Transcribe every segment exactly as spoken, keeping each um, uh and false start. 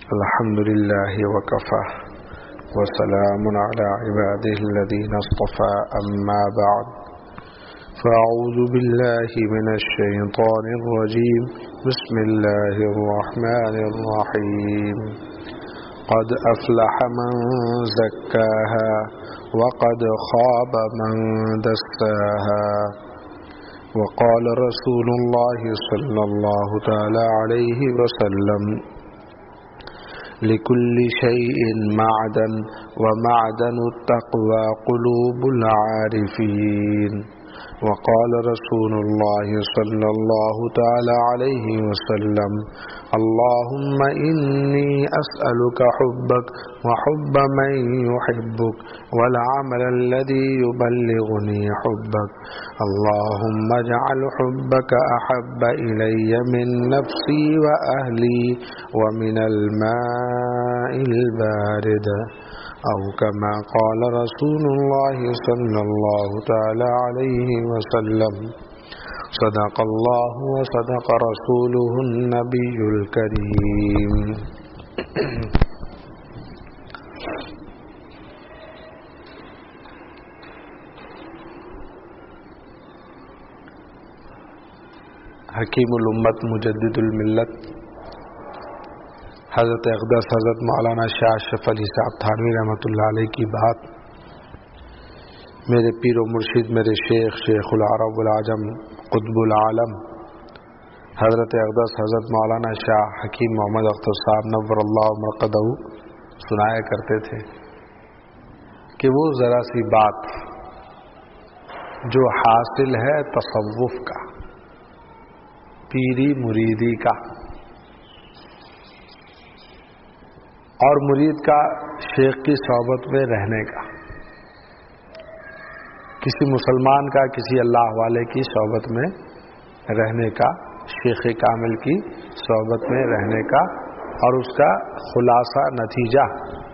الحمد لله وكفى وسلام على عباده الذين اصطفى أما بعد فأعوذ بالله من الشيطان الرجيم بسم الله الرحمن الرحيم قد أفلح من زكاها وقد خاب من دساها وقال رسول الله صلى الله تعالى عليه وسلم لكل شيء معدن ومعدن التقوى قلوب العارفين وقال رسول الله صلى الله تعالى عليه وسلم اللهم إني أسألك حبك وحب من يحبك والعمل الذي يبلغني حبك اللهم اجعل حبك أحب إلي من نفسي وأهلي ومن الماء البارد أو كما قال رسول الله صلى الله تعالى عليه وسلم صدق الله وصدق رسوله النبي الكريم. حکیم الامت مجدد الملت حضرت اقدس حضرت مولانا شاہ اشرف علی صاحب تھانوی رحمۃ اللہ علیہ کی بات میرے پیر و مرشد میرے شیخ شیخ العرب العجم قطب العالم حضرت اقدس حضرت مولانا شاہ حکیم محمد اختر صاحب نور اللہ مرقدہ سنایا کرتے تھے کہ وہ ذرا سی بات جو حاصل ہے تصوف کا، پیری مریدی کا، اور مرید کا شیخ کی صحبت میں رہنے کا، کسی مسلمان کا کسی اللہ والے کی صحبت میں رہنے کا، شیخ کامل کی صحبت میں رہنے کا، اور اس کا خلاصہ نتیجہ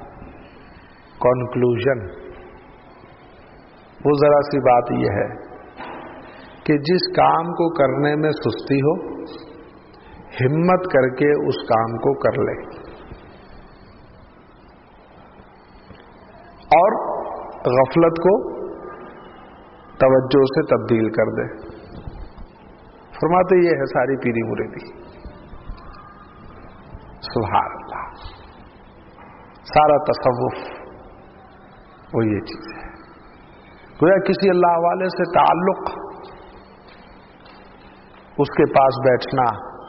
کنکلوژن وہ ذرا سی بات یہ ہے کہ جس کام کو کرنے میں سستی ہو ہمت کر کے اس کام کو کر لے اور غفلت کو توجہ سے تبدیل کر دے. فرماتے یہ ہے ساری پیری مریدی. سبحان اللہ. سارا تصوف وہ یہ چیز ہے. گویا کسی اللہ والے سے تعلق، اس کے پاس بیٹھنا،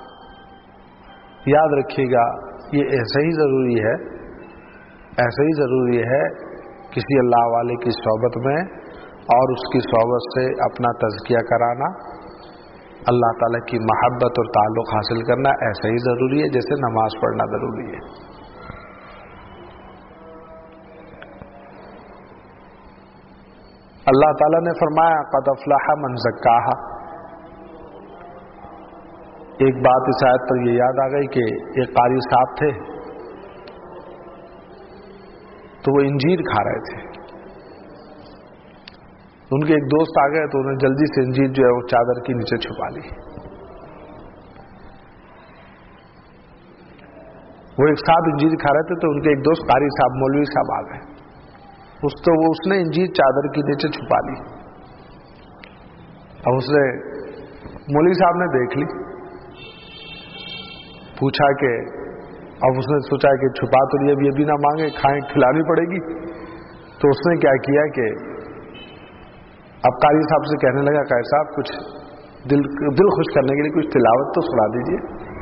یاد رکھیے گا یہ ایسا ہی ضروری ہے ایسا ہی ضروری ہے کسی اللہ والے کی صحبت میں اور اس کی صحبت سے اپنا تزکیہ کرانا، اللہ تعالیٰ کی محبت اور تعلق حاصل کرنا ایسا ہی ضروری ہے جیسے نماز پڑھنا ضروری ہے. اللہ تعالیٰ نے فرمایا قد افلح من زکاہا. ایک بات اس آیت پر یہ یاد آ گئی کہ ایک قاری صاحب تھے تو وہ انجیر کھا رہے تھے. ان کے ایک دوست آ گئے تو انہیں جلدی سے انجیر جو ہے وہ چادر کے نیچے چھپا لی. وہ ایک ساتھ انجیر کھا رہے تھے تو ان کے ایک دوست قاری صاحب مولوی صاحب آ گئے. اس تو وہ اس نے انجیر چادر کے نیچے چھپا لی. اب اس نے مولوی صاحب نے دیکھ لی، پوچھا کہ اب اس نے سوچا کہ چھپا تو یہ بھی ابھی نہ مانگے، کھائیں کھلانی پڑے گی. تو اس نے کیا کیا کہ اب قاری صاحب سے کہنے لگا قاری صاحب کچھ دل دل خوش کرنے کے لیے کچھ تلاوت تو سنا دیجیے.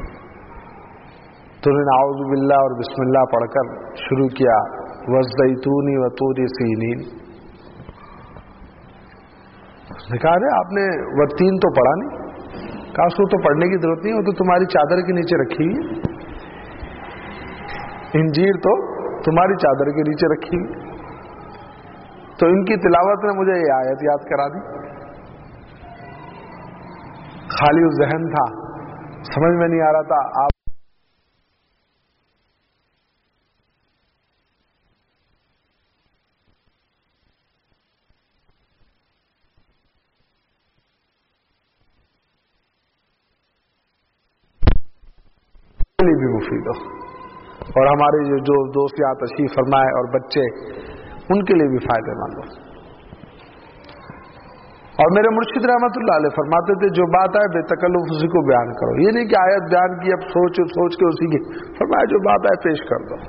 تو انہوں نے اعوذ باللہ اور بسم اللہ پڑھ کر شروع کیا وَالزَّيْتُونِ وَطُورِ سِینِین. اس نے کہا آپ نے والتین تو پڑھا نہیں. کہا اس کو تو پڑھنے کی ضرورت نہیں، وہ تو تمہاری چادر کے نیچے رکھی ہوئی، انجیر تو تمہاری چادر کے نیچے رکھی ہوئی. تو ان کی تلاوت نے مجھے یہ آیت یاد کرا دی. خالی ذہن تھا، سمجھ میں نہیں آ رہا تھا. آپ بھی مفید ہو. اور ہمارے جو جو دوست یہاں تشریف فرمائے اور بچے، ان کے لیے بھی فائدہ مند ہو۔ اور میرے مرشد رحمت اللہ علیہ فرماتے تھے جو بات آئے بے تکلف اسی کو بیان کرو، یہ نہیں کہ آیت بیان کی اب سوچ سوچ کے اسی کی، فرمایا جو بات آئے پیش کر دو۔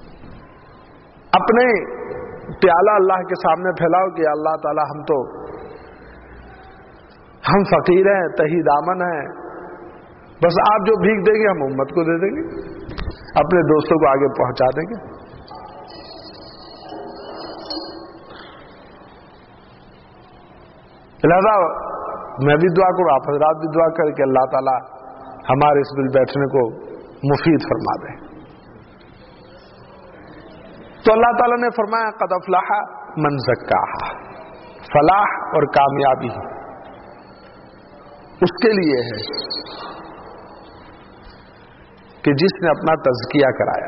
اپنے پیالہ اللہ کے سامنے پھیلاؤ کہ اللہ تعالی ہم تو ہم فقیر ہیں، تہی دامن ہیں، بس آپ جو بھیک دیں گے ہم امت کو دے دیں گے، اپنے دوستوں کو آگے پہنچا دیں گے۔ لہذا میں بھی دعا کروں، آپ حضرات بھی دعا کر کہ اللہ تعالی ہمارے اس مل بیٹھنے کو مفید فرما دے۔ تو اللہ تعالیٰ نے فرمایا قد افلح من زکاہا، فلاح اور کامیابی اس کے لیے ہے کہ جس نے اپنا تزکیہ کرایا۔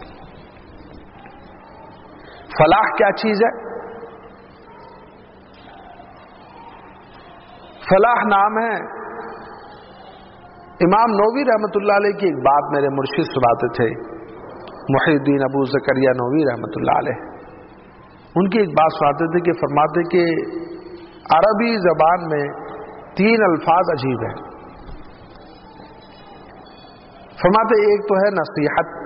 فلاح کیا چیز ہے؟ فلاح نام ہے، امام نووی رحمۃ اللہ علیہ کی ایک بات میرے مرشد سناتے تھے، محی الدین ابو زکریا نووی رحمۃ اللہ علیہ، ان کی ایک بات سناتے تھے کہ فرماتے کہ عربی زبان میں تین الفاظ عجیب ہیں۔ فرماتے ایک تو ہے نصیحت،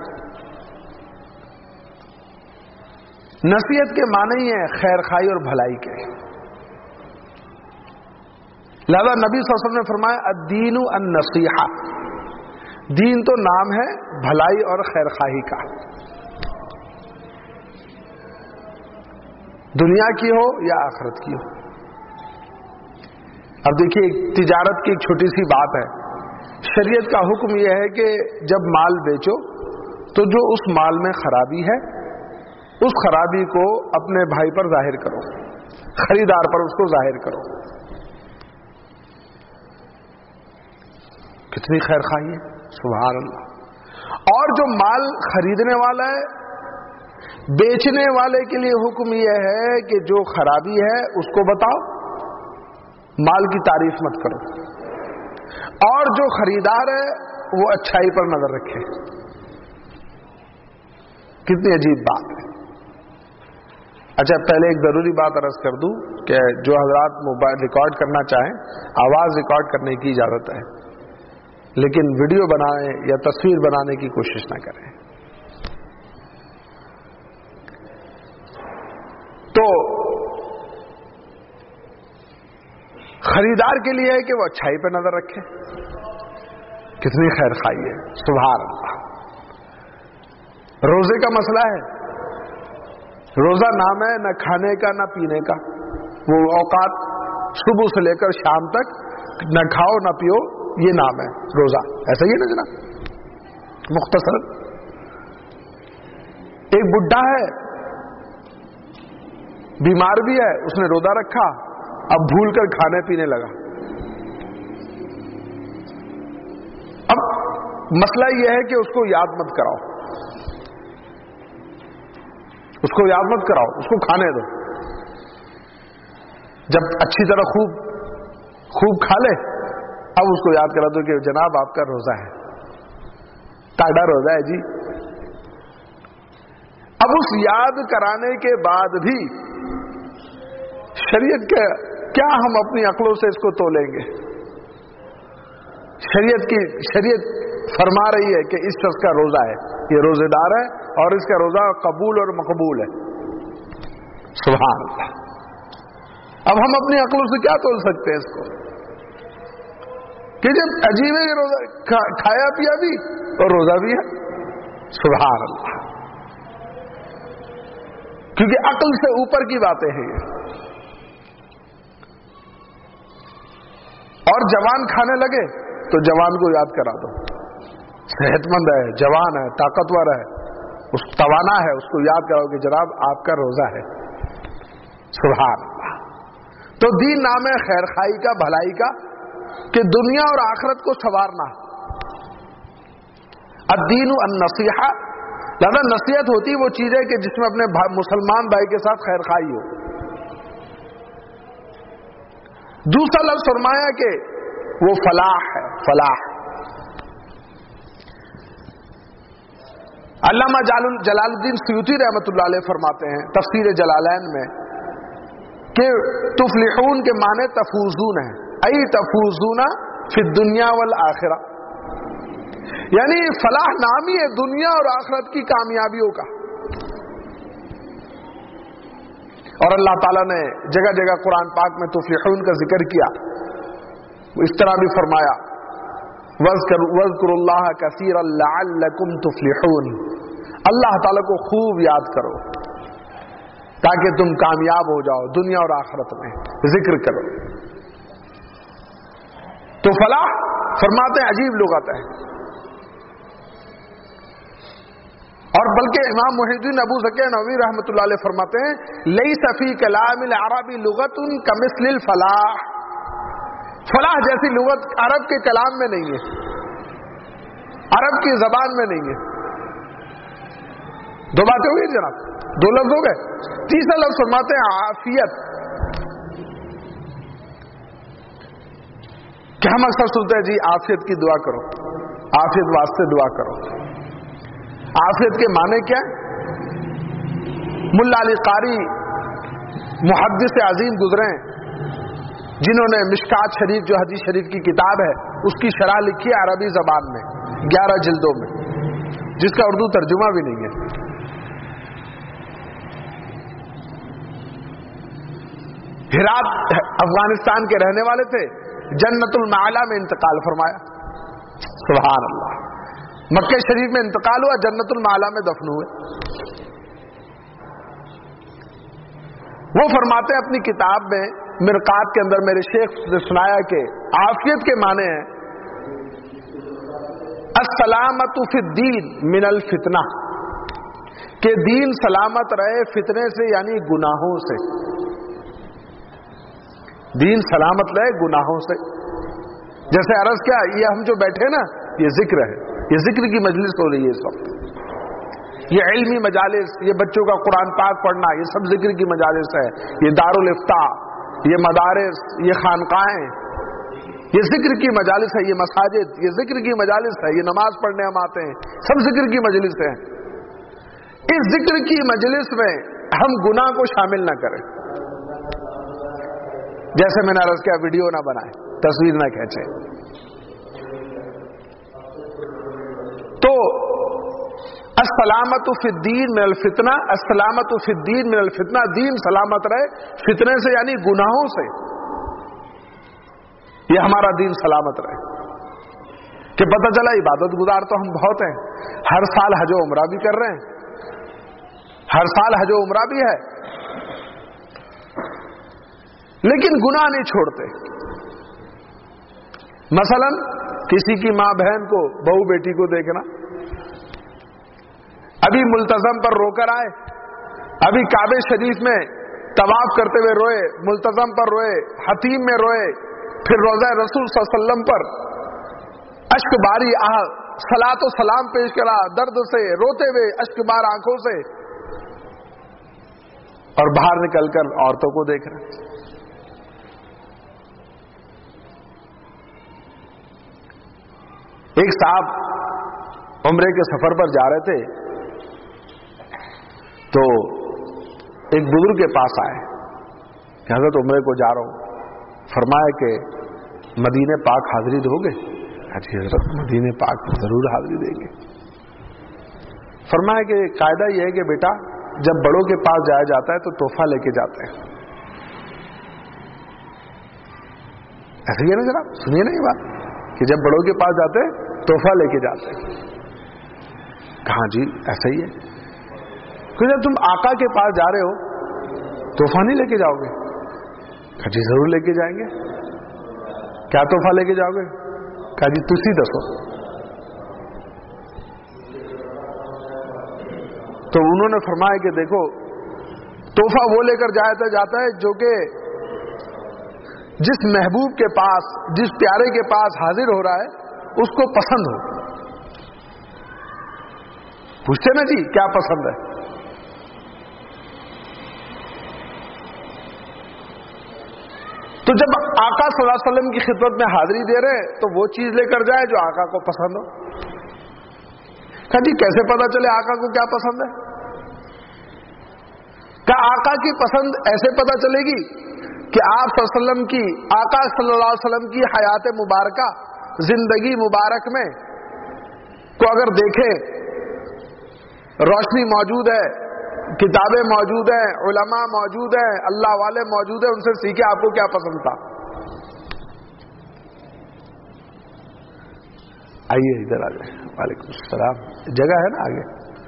نصیحت کے معنی ہی ہے خیر خائی اور بھلائی کے، لہذا نبی صلی اللہ علیہ وسلم نے فرمایا الدین النصیحہ، دین تو نام ہے بھلائی اور خیر خواہی کا، دنیا کی ہو یا آخرت کی ہو۔ اب دیکھیے تجارت کی ایک چھوٹی سی بات ہے، شریعت کا حکم یہ ہے کہ جب مال بیچو تو جو اس مال میں خرابی ہے اس خرابی کو اپنے بھائی پر ظاہر کرو، خریدار پر اس کو ظاہر کرو۔ کتنی خیر خواہی ہے، سبحان اللہ۔ اور جو مال خریدنے والا ہے، بیچنے والے کے لیے حکم یہ ہے کہ جو خرابی ہے اس کو بتاؤ، مال کی تعریف مت کرو، اور جو خریدار ہے وہ اچھائی پر نظر رکھے۔ کتنی عجیب بات ہے۔ اچھا پہلے ایک ضروری بات عرض کر دوں کہ جو حضرات موبائل ریکارڈ کرنا چاہیں آواز ریکارڈ کرنے کی اجازت ہے، لیکن ویڈیو بنانے یا تصویر بنانے کی کوشش نہ کریں۔ تو خریدار کے لیے ہے کہ وہ اچھائی پہ نظر رکھے، کتنی خیر خواہی ہے، سبحان اللہ۔ روزے کا مسئلہ ہے، روزہ نام ہے نہ کھانے کا نہ پینے کا، وہ اوقات صبح سے لے کر شام تک نہ کھاؤ نہ پیو، یہ نام ہے روزہ، ایسا ہی ہے نا جناب؟ مختصر ایک بڈھا ہے، بیمار بھی ہے، اس نے روزہ رکھا، اب بھول کر کھانے پینے لگا۔ اب مسئلہ یہ ہے کہ اس کو یاد مت کراؤ، اس کو یاد مت کراؤ، اس کو کھانے دو، جب اچھی طرح خوب خوب کھا لے اب اس کو یاد کرا دو کہ جناب آپ کا روزہ ہے، تاڑا روزہ ہے جی۔ اب اس یاد کرانے کے بعد بھی شریعت کے کیا ہم اپنی عقلوں سے اس کو تولیں گے؟ شریعت کی شریعت فرما رہی ہے کہ اس شخص کا روزہ ہے، یہ روزے دار ہے اور اس کا روزہ قبول اور مقبول ہے، سبحان اللہ۔ اب ہم اپنی عقلوں سے کیا تول سکتے ہیں اس کو کہ جب عجیب ہے، یہ روزہ کھایا پیا بھی اور روزہ بھی ہے، سبحان اللہ، کیونکہ عقل سے اوپر کی باتیں ہیں یہ۔ اور جوان کھانے لگے تو جوان کو یاد کرا دو، صحت مند ہے، جوان ہے، طاقتور ہے، اس توانا ہے، اس کو یاد کراؤ کہ جناب آپ کا روزہ ہے، سبحان اللہ۔ تو دین نام ہے خیر خائی کا، بھلائی کا، کہ دنیا اور آخرت کو سنوارنا۔ الدین النصیحہ، لہذا نصیحت ہوتی وہ چیز ہے کہ جس میں اپنے مسلمان بھائی کے ساتھ خیر خائی ہو۔ دوسرا لفظ فرمایا کہ وہ فلاح ہے، فلاح علامہ جلال الدین سیوطی رحمۃ اللہ علیہ فرماتے ہیں تفسیر جلالین میں کہ تفلحون کے معنی تفوزون ہیں، ای تفوزون فی الدنیا والآخرہ، یعنی فلاح نامی ہے دنیا اور آخرت کی کامیابیوں کا۔ اور اللہ تعالیٰ نے جگہ جگہ قرآن پاک میں تفلحون کا ذکر کیا، اس طرح بھی فرمایا وَاذْكُرُوا اللَّهَ كَثِيرًا لَعَلَّكُمْ تُفْلِحُونَ، اللہ تعالیٰ کو خوب یاد کرو تاکہ تم کامیاب ہو جاؤ دنیا اور آخرت میں، ذکر کرو۔ تو فلاح فرماتے ہیں عجیب لغت ہے، اور بلکہ امام محی الدین ابو ذکیٰ نووی رحمۃ اللہ علیہ فرماتے ہیں لیس فی کلام العربی لغت کمثل الفلاح، فلاح جیسی لغت عرب کے کلام میں نہیں ہے، عرب کی زبان میں نہیں ہے۔ دو باتیں ہوئی جناب، دو لفظ ہو گئے۔ تیسرا لفظ فرماتے ہیں عافیت، کہ ہم اکثر سنتے ہیں جی عافیت کی دعا کرو، عافیت واسطے دعا کرو۔ عافیت کے معنی کیا ہے؟ ملا علی قاری محدث عظیم گزرے ہیں جنہوں نے مشکات شریف جو حدیث شریف کی کتاب ہے اس کی شرح لکھی ہے عربی زبان میں گیارہ جلدوں میں، جس کا اردو ترجمہ بھی نہیں ہے۔ ہرات افغانستان کے رہنے والے تھے، جنت المعلا میں انتقال فرمایا، سبحان اللہ، مکہ شریف میں انتقال ہوا، جنت المعلا میں دفن ہوئے۔ وہ فرماتے ہیں اپنی کتاب میں مرقات کے اندر میرے شیخ نے سنایا کہ عافیت کے معنی ہیں السلامت فی الدین من الفتنہ، کہ دین سلامت رہے فتنے سے یعنی گناہوں سے، دین سلامت رہے گناہوں سے۔ جیسے عرض کیا یہ ہم جو بیٹھے نا یہ ذکر ہے، یہ ذکر کی مجلس ہو رہی ہے اس وقت، یہ علمی مجالس، یہ بچوں کا قرآن پاک پڑھنا، یہ سب ذکر کی مجالس ہے، یہ دارالافتاء، یہ مدارس، یہ خانقاہیں، یہ ذکر کی مجالس ہے، یہ مساجد، یہ ذکر کی مجالس ہے، یہ نماز پڑھنے ہم آتے ہیں، سب ذکر کی مجلس ہیں۔ اس ذکر کی مجلس میں ہم گناہ کو شامل نہ کریں، جیسے میں نے عرض کیا ویڈیو نہ بنائیں، تصویر نہ کھینچیں۔ تو السلامت فی الدین من الفتنہ، السلامت فی الدین من الفتنہ، دین سلامت رہے فتنے سے یعنی گناہوں سے، یہ ہمارا دین سلامت رہے۔ کہ پتہ چلا عبادت گزار تو ہم بہت ہیں، ہر سال حج و عمرہ بھی کر رہے ہیں، ہر سال حج و عمرہ بھی ہے، لیکن گناہ نہیں چھوڑتے۔ مثلا کسی کی ماں بہن کو، بہو بیٹی کو دیکھنا، ابھی ملتزم پر رو کر آئے، ابھی کعبہ شریف میں طواف کرتے ہوئے روئے، ملتزم پر روئے، حتیم میں روئے، پھر روضہ رسول صلی اللہ علیہ وسلم پر اشک باری آہ صلاۃ و سلام پیش کرا، درد سے روتے ہوئے اشک بار آنکھوں سے، اور باہر نکل کر عورتوں کو دیکھ رہے۔ ایک صاحب عمرے کے سفر پر جا رہے تھے تو ایک بزرگ کے پاس آئے کہ حضرت عمرے کو جا رہا ہوں، فرمایا کہ مدینہ پاک حاضری دو گے؟ اچھی حضرت مدینہ پاک ضرور حاضری دیں گے۔ فرمایا کہ قاعدہ یہ ہے کہ بیٹا جب بڑوں کے پاس جایا جاتا ہے تو تحفہ لے کے جاتے ہیں، ایسا ہی ہے نا جناب، سنیے نا یہ بات کہ جب بڑوں کے پاس جاتے ہیں تحفہ لے کے جاتے ہیں۔ کہاں جی ایسا ہی ہے، کہ جب تم آقا کے پاس جا رہے ہو تحفہ نہیں لے کے جاؤ گے؟ کہا جی ضرور لے کے جائیں گے۔ کیا تحفہ لے کے جاؤ گے؟ کہا جی تسی دسو۔ تو انہوں نے فرمایا کہ دیکھو تحفہ وہ لے کر جاتا جاتا ہے جو کہ جس محبوب کے پاس، جس پیارے کے پاس حاضر ہو رہا ہے اس کو پسند ہو۔ پوچھتے نا جی کیا پسند ہے؟ تو جب آقا صلی اللہ علیہ وسلم کی خدمت میں حاضری دے رہے تو وہ چیز لے کر جائے جو آقا کو پسند ہو۔ کہا جی کیسے پتا چلے آقا کو کیا پسند ہے؟ کہا آقا کی پسند ایسے پتا چلے گی کہ آپ صلی اللہ علیہ وسلم کی آقا صلی اللہ علیہ وسلم کی حیات مبارکہ زندگی مبارک میں کو اگر دیکھیں، روشنی موجود ہے، کتابیں موجود ہیں، علماء موجود ہیں، اللہ والے موجود ہیں، ان سے سیکھے آپ کو کیا پسند تھا۔ آئیے ادھر آ جائیں۔ وعلیکم السلام، جگہ ہے نا آگے؟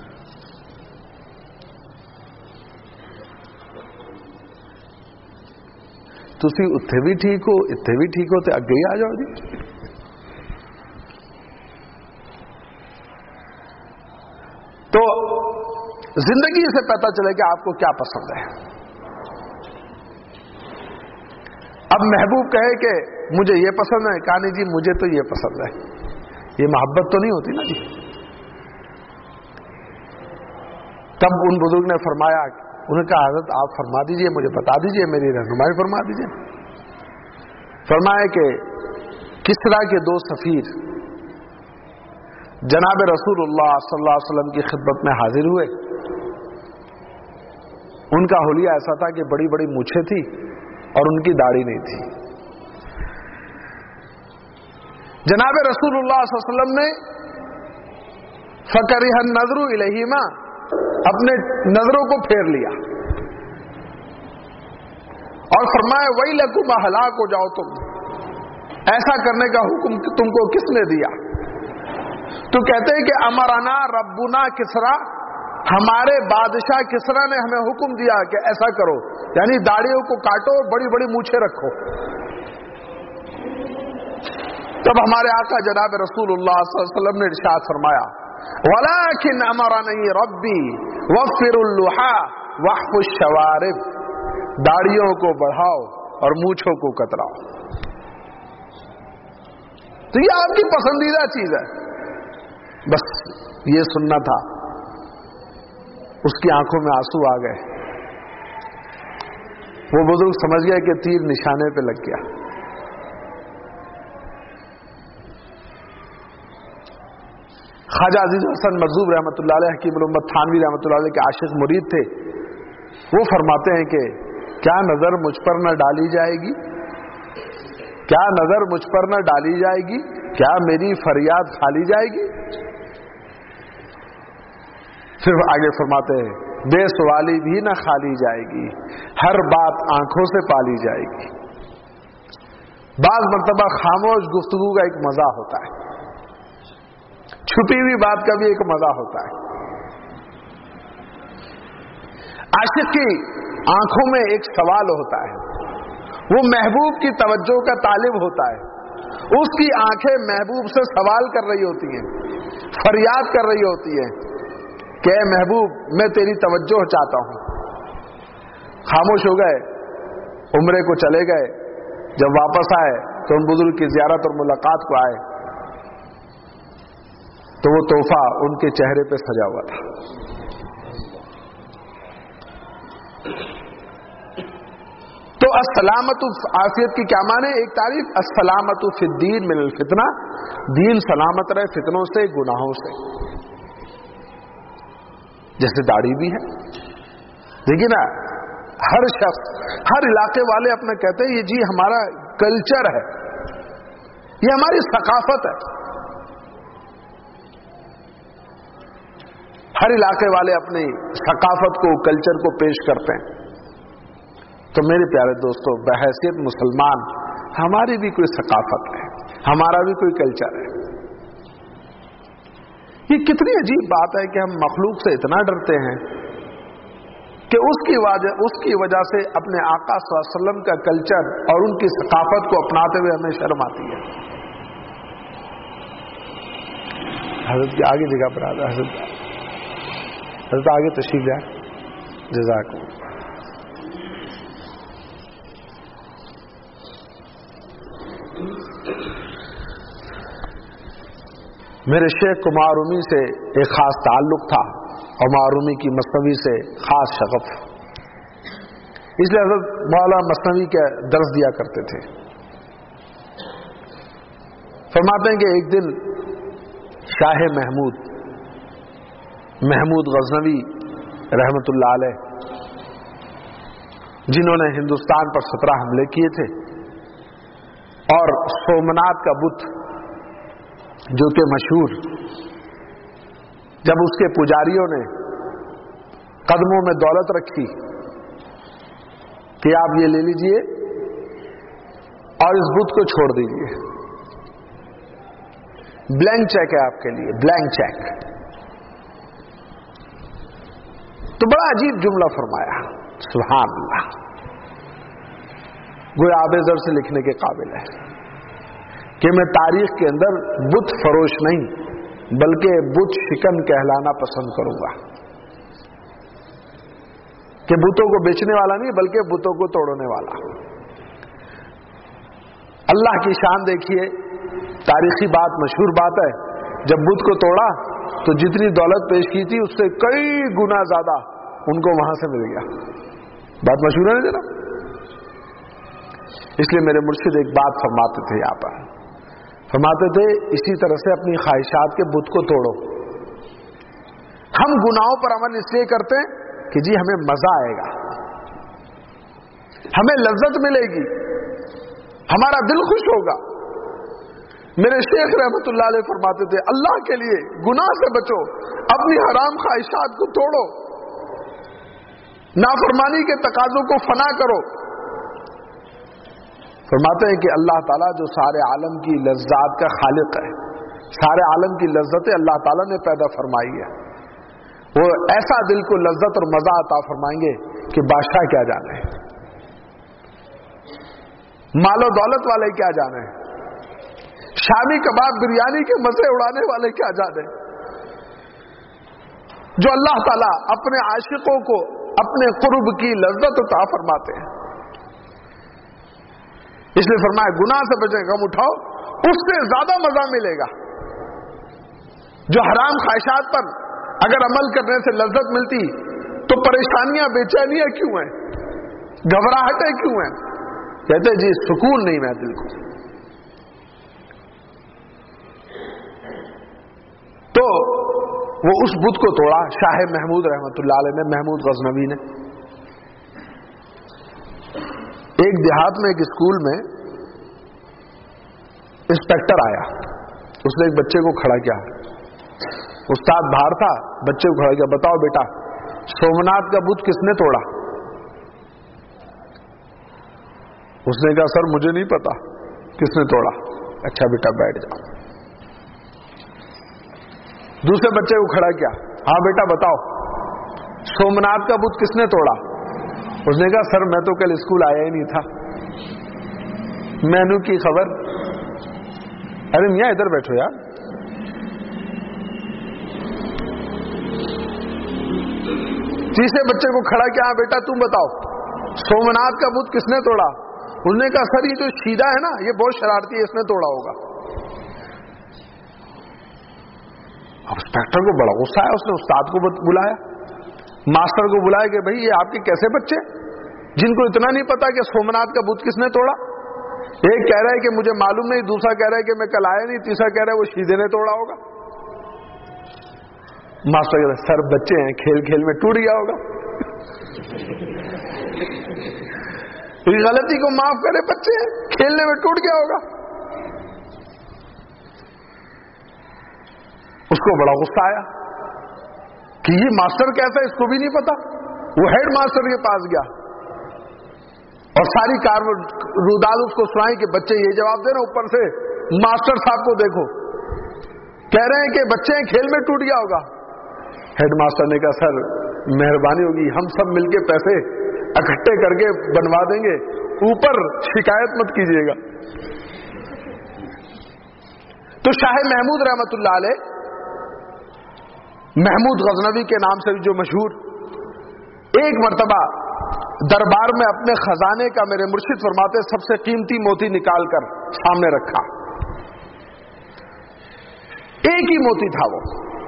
تسی اتھے بھی ٹھیک ہو، اتھے بھی ٹھیک ہو، تو اگے ہی آ جاؤ جی۔ تو زندگی سے پتہ چلے کہ آپ کو کیا پسند ہے۔ اب محبوب کہے کہ مجھے یہ پسند ہے، کہا نہیں جی مجھے تو یہ پسند ہے، یہ محبت تو نہیں ہوتی نا جی۔ تب ان بزرگ نے فرمایا، انہوں نے کہا حضرت آپ فرما دیجئے، مجھے بتا دیجئے، میری رہنمائی فرما دیجئے۔ فرمایا کہ کسرا کے دو سفیر جناب رسول اللہ صلی اللہ علیہ وسلم کی خدمت میں حاضر ہوئے۔ ان کا حلیہ ایسا تھا کہ بڑی بڑی مونچھیں تھی اور ان کی داڑھی نہیں تھی۔ جناب رسول اللہ صلی اللہ علیہ وسلم نے فَكَرِهَ النَّظْرُ إِلَيْهِمَا اپنے نظروں کو پھیر لیا اور فرمایا وَيْلَكُمْ ہلاک ہو جاؤ تم، ایسا کرنے کا حکم تم کو کس نے دیا؟ تو کہتے ہیں کہ امرنا ربنا کسرا، ہمارے بادشاہ کسرا نے ہمیں حکم دیا کہ ایسا کرو، یعنی داڑھیوں کو کاٹو، بڑی بڑی مونچھیں رکھو۔ تب ہمارے آقا جناب رسول اللہ صلی اللہ علیہ وسلم نے ارشاد فرمایا وَلَكِنْ أَمَرَنِي رَبِّي وَفِّرُ اللُّحَىٰ وَاحْفُ الشَّوَارِبَ، داڑھیوں کو بڑھاؤ اور مونچھوں کو کتراؤ۔ تو یہ آپ کی پسندیدہ چیز ہے، بس یہ سننا تھا۔ اس کی آنکھوں میں آنسو آ گئے، وہ بزرگ سمجھ گئے کہ تیر نشانے پہ لگ گیا۔ خواجہ عزیز حسن مرزوق رحمۃ اللہ علیہ، حکیم الامت تھانوی رحمۃ اللہ علیہ کے عاشق مرید تھے۔ وہ فرماتے ہیں کہ کیا نظر مجھ پر نہ ڈالی جائے گی، کیا نظر مجھ پر نہ ڈالی جائے گی، کیا میری فریاد کھالی جائے گی؟ پھر آگے فرماتے ہیں بے سوالی بھی نہ کھالی جائے گی، ہر بات آنکھوں سے پالی جائے گی۔ بعض مرتبہ خاموش گفتگو کا ایک مزہ ہوتا ہے، چھپی ہوئی بات کا بھی ایک مزہ ہوتا ہے۔ عاشق کی آنکھوں میں ایک سوال ہوتا ہے، وہ محبوب کی توجہ کا طالب ہوتا ہے، اس کی آنکھیں محبوب سے سوال کر رہی ہوتی ہیں، فریاد کر رہی ہوتی ہیں کہ اے محبوب میں تیری توجہ چاہتا ہوں۔ خاموش ہو گئے، عمرے کو چلے گئے، جب واپس آئے تو ان بزرگ کی زیارت اور ملاقات کو آئے تو وہ تحفہ ان کے چہرے پہ سجا ہوا تھا۔ تو السلامت عافیت کی کیا معنی؟ ایک تعریف السلامت فی الدین من الفتنہ، دین سلامت رہے فتنوں سے، گناہوں سے۔ جیسے داڑھی بھی ہے، دیکھیے نا، ہر شخص، ہر علاقے والے اپنا کہتے ہیں یہ جی ہمارا کلچر ہے، یہ ہماری ثقافت ہے۔ ہر علاقے والے اپنی ثقافت کو، کلچر کو پیش کرتے ہیں۔ تو میرے پیارے دوستو، بحیثیت مسلمان ہماری بھی کوئی ثقافت ہے، ہمارا بھی کوئی کلچر ہے۔ یہ کتنی عجیب بات ہے کہ ہم مخلوق سے اتنا ڈرتے ہیں کہ اس کی وجہ اس کی وجہ سے اپنے آقا صلی اللہ علیہ وسلم کا کلچر اور ان کی ثقافت کو اپناتے ہوئے ہمیں شرم آتی ہے۔ حضرت کی آگے جگہ پر آتا، حضرت حضرت آگے تشریف لائے، جزاک اللہ۔ میرے شیخ کو معرومی سے ایک خاص تعلق تھا اور معرومی کی مثنوی سے خاص شغف، اس لیے حضرت مولانا مثنوی کے درس دیا کرتے تھے۔ فرماتے ہیں کہ ایک دن شاہ محمود محمود غزنوی رحمت اللہ علیہ، جنہوں نے ہندوستان پر سترہ حملے کیے تھے، اور سومنات کا بت جو کہ مشہور، جب اس کے پجاریوں نے قدموں میں دولت رکھی کہ آپ یہ لے لیجئے اور اس بت کو چھوڑ دیجئے، بلینک چیک ہے آپ کے لیے، بلینک چیک، تو بڑا عجیب جملہ فرمایا، سبحان اللہ، گویا آب زر سے لکھنے کے قابل ہے کہ میں تاریخ کے اندر بت فروش نہیں بلکہ بت شکن کہلانا پسند کروں گا، کہ بتوں کو بیچنے والا نہیں بلکہ بتوں کو توڑنے والا۔ اللہ کی شان دیکھیے، تاریخی بات، مشہور بات ہے، جب بت کو توڑا تو جتنی دولت پیش کی تھی اس سے کئی گنا زیادہ ان کو وہاں سے مل گیا۔ بات مشہور ہے نا جناب؟ اس لیے میرے مرشد ایک بات فرماتے تھے، یہاں پر فرماتے تھے اسی طرح سے اپنی خواہشات کے بت کو توڑو۔ ہم گناہوں پر عمل اس لیے کرتے ہیں کہ جی ہمیں مزہ آئے گا، ہمیں لذت ملے گی، ہمارا دل خوش ہوگا۔ میرے شیخ رحمت اللہ علیہ فرماتے تھے اللہ کے لیے گناہ سے بچو، اپنی حرام خواہشات کو توڑو، نافرمانی کے تقاضوں کو فنا کرو۔ فرماتے ہیں کہ اللہ تعالیٰ جو سارے عالم کی لذات کا خالق ہے، سارے عالم کی لذتیں اللہ تعالیٰ نے پیدا فرمائی ہے، وہ ایسا دل کو لذت اور مزہ عطا فرمائیں گے کہ بادشاہ کیا جانے، مال و دولت والے کیا جانے، شامی کباب بریانی کے مزے اڑانے والے کیا جانے، جو اللہ تعالیٰ اپنے عاشقوں کو اپنے قرب کی لذت عطا فرماتے ہیں۔ اس لیے فرمایا گناہ سے بچے، غم اٹھاؤ، اس سے زیادہ مزہ ملے گا۔ جو حرام خواہشات پر اگر عمل کرنے سے لذت ملتی تو پریشانیاں بے چینیاں کیوں ہیں، گھبراہٹیں کیوں ہیں؟ کہتے جی سکون نہیں میں دل کو۔ تو وہ اس بت کو توڑا شاہ محمود رحمت اللہ علیہ نے، محمود غزنوی نے۔ ایک دیہات میں ایک اسکول میں انسپیکٹر آیا، اس نے ایک بچے کو کھڑا کیا، استاد باہر تھا، بچے کو کھڑا کیا، بتاؤ بیٹا سومنات کا بت کس نے توڑا؟ اس نے کہا سر مجھے نہیں پتا کس نے توڑا۔ اچھا بیٹا بیٹھ جاؤ۔ دوسرے بچے کو کھڑا کیا، ہاں بیٹا بتاؤ سومنات کا بت کس نے توڑا؟ اس نے کہا سر میں تو کل اسکول آیا ہی نہیں تھا، میں نے کی خبر۔ ارے میاں ادھر بیٹھو یار۔ تیسرے بچے کو کھڑا کیا، ہاں بیٹا تم بتاؤ سومنات کا بت کس نے توڑا؟ اس نے کہا سر یہ جو شیدہ ہے نا یہ بہت شرارتی ہے، اس نے توڑا ہوگا۔ اب انسپیکٹر کو بڑا غصہ آیا، اس نے استاد کو بلایا، ماسٹر کو بلایا کہ بھائی یہ آپ کے کیسے بچے جن کو اتنا نہیں پتا کہ سومنات کا بت کس نے توڑا؟ ایک کہہ رہا ہے کہ مجھے معلوم نہیں، دوسرا کہہ رہا ہے کہ میں کل آیا نہیں، تیسرا کہہ رہا ہے وہ شیدے نے توڑا ہوگا۔ ماسٹر کہہ رہا ہے سر بچے ہیں، کھیل کھیل میں ٹوٹ گیا ہوگا۔ غلطی کو معاف کرے، بچے ہیں کھیلنے میں ٹوٹ گیا ہوگا۔ اس کو بڑا غصہ آیا کہ یہ ماسٹر کیسا ہے، اس کو بھی نہیں پتا۔ وہ ہیڈ ماسٹر کے پاس گیا اور ساری کار روداد اس کو سنائی کہ بچے یہ جواب دے رہے، اوپر سے ماسٹر صاحب کو دیکھو کہہ رہے ہیں کہ بچے ہیں کھیل میں ٹوٹ گیا ہوگا۔ ہیڈ ماسٹر نے کہا سر مہربانی ہوگی، ہم سب مل کے پیسے اکٹھے کر کے بنوا دیں گے، اوپر شکایت مت کیجیے گا۔ تو شاہ محمود رحمت اللہ علیہ، محمود غزنوی کے نام سے جو مشہور، ایک مرتبہ دربار میں اپنے خزانے کا میرے مرشد فرماتے سب سے قیمتی موتی نکال کر سامنے رکھا، ایک ہی موتی تھا وہ،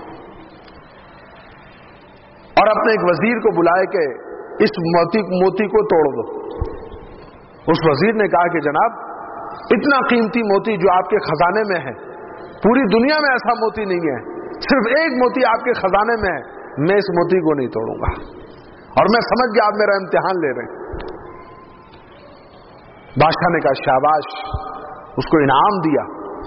اور اپنے ایک وزیر کو بلائے کہ اس موتی موتی کو توڑ دو۔ اس وزیر نے کہا کہ جناب اتنا قیمتی موتی جو آپ کے خزانے میں ہے، پوری دنیا میں ایسا موتی نہیں ہے، صرف ایک موتی آپ کے خزانے میں ہے، میں اس موتی کو نہیں توڑوں گا. اور میں سمجھ گیا آپ میرا امتحان لے رہے ہیں. بادشاہ نے کہا شاباش، اس کو انعام دیا.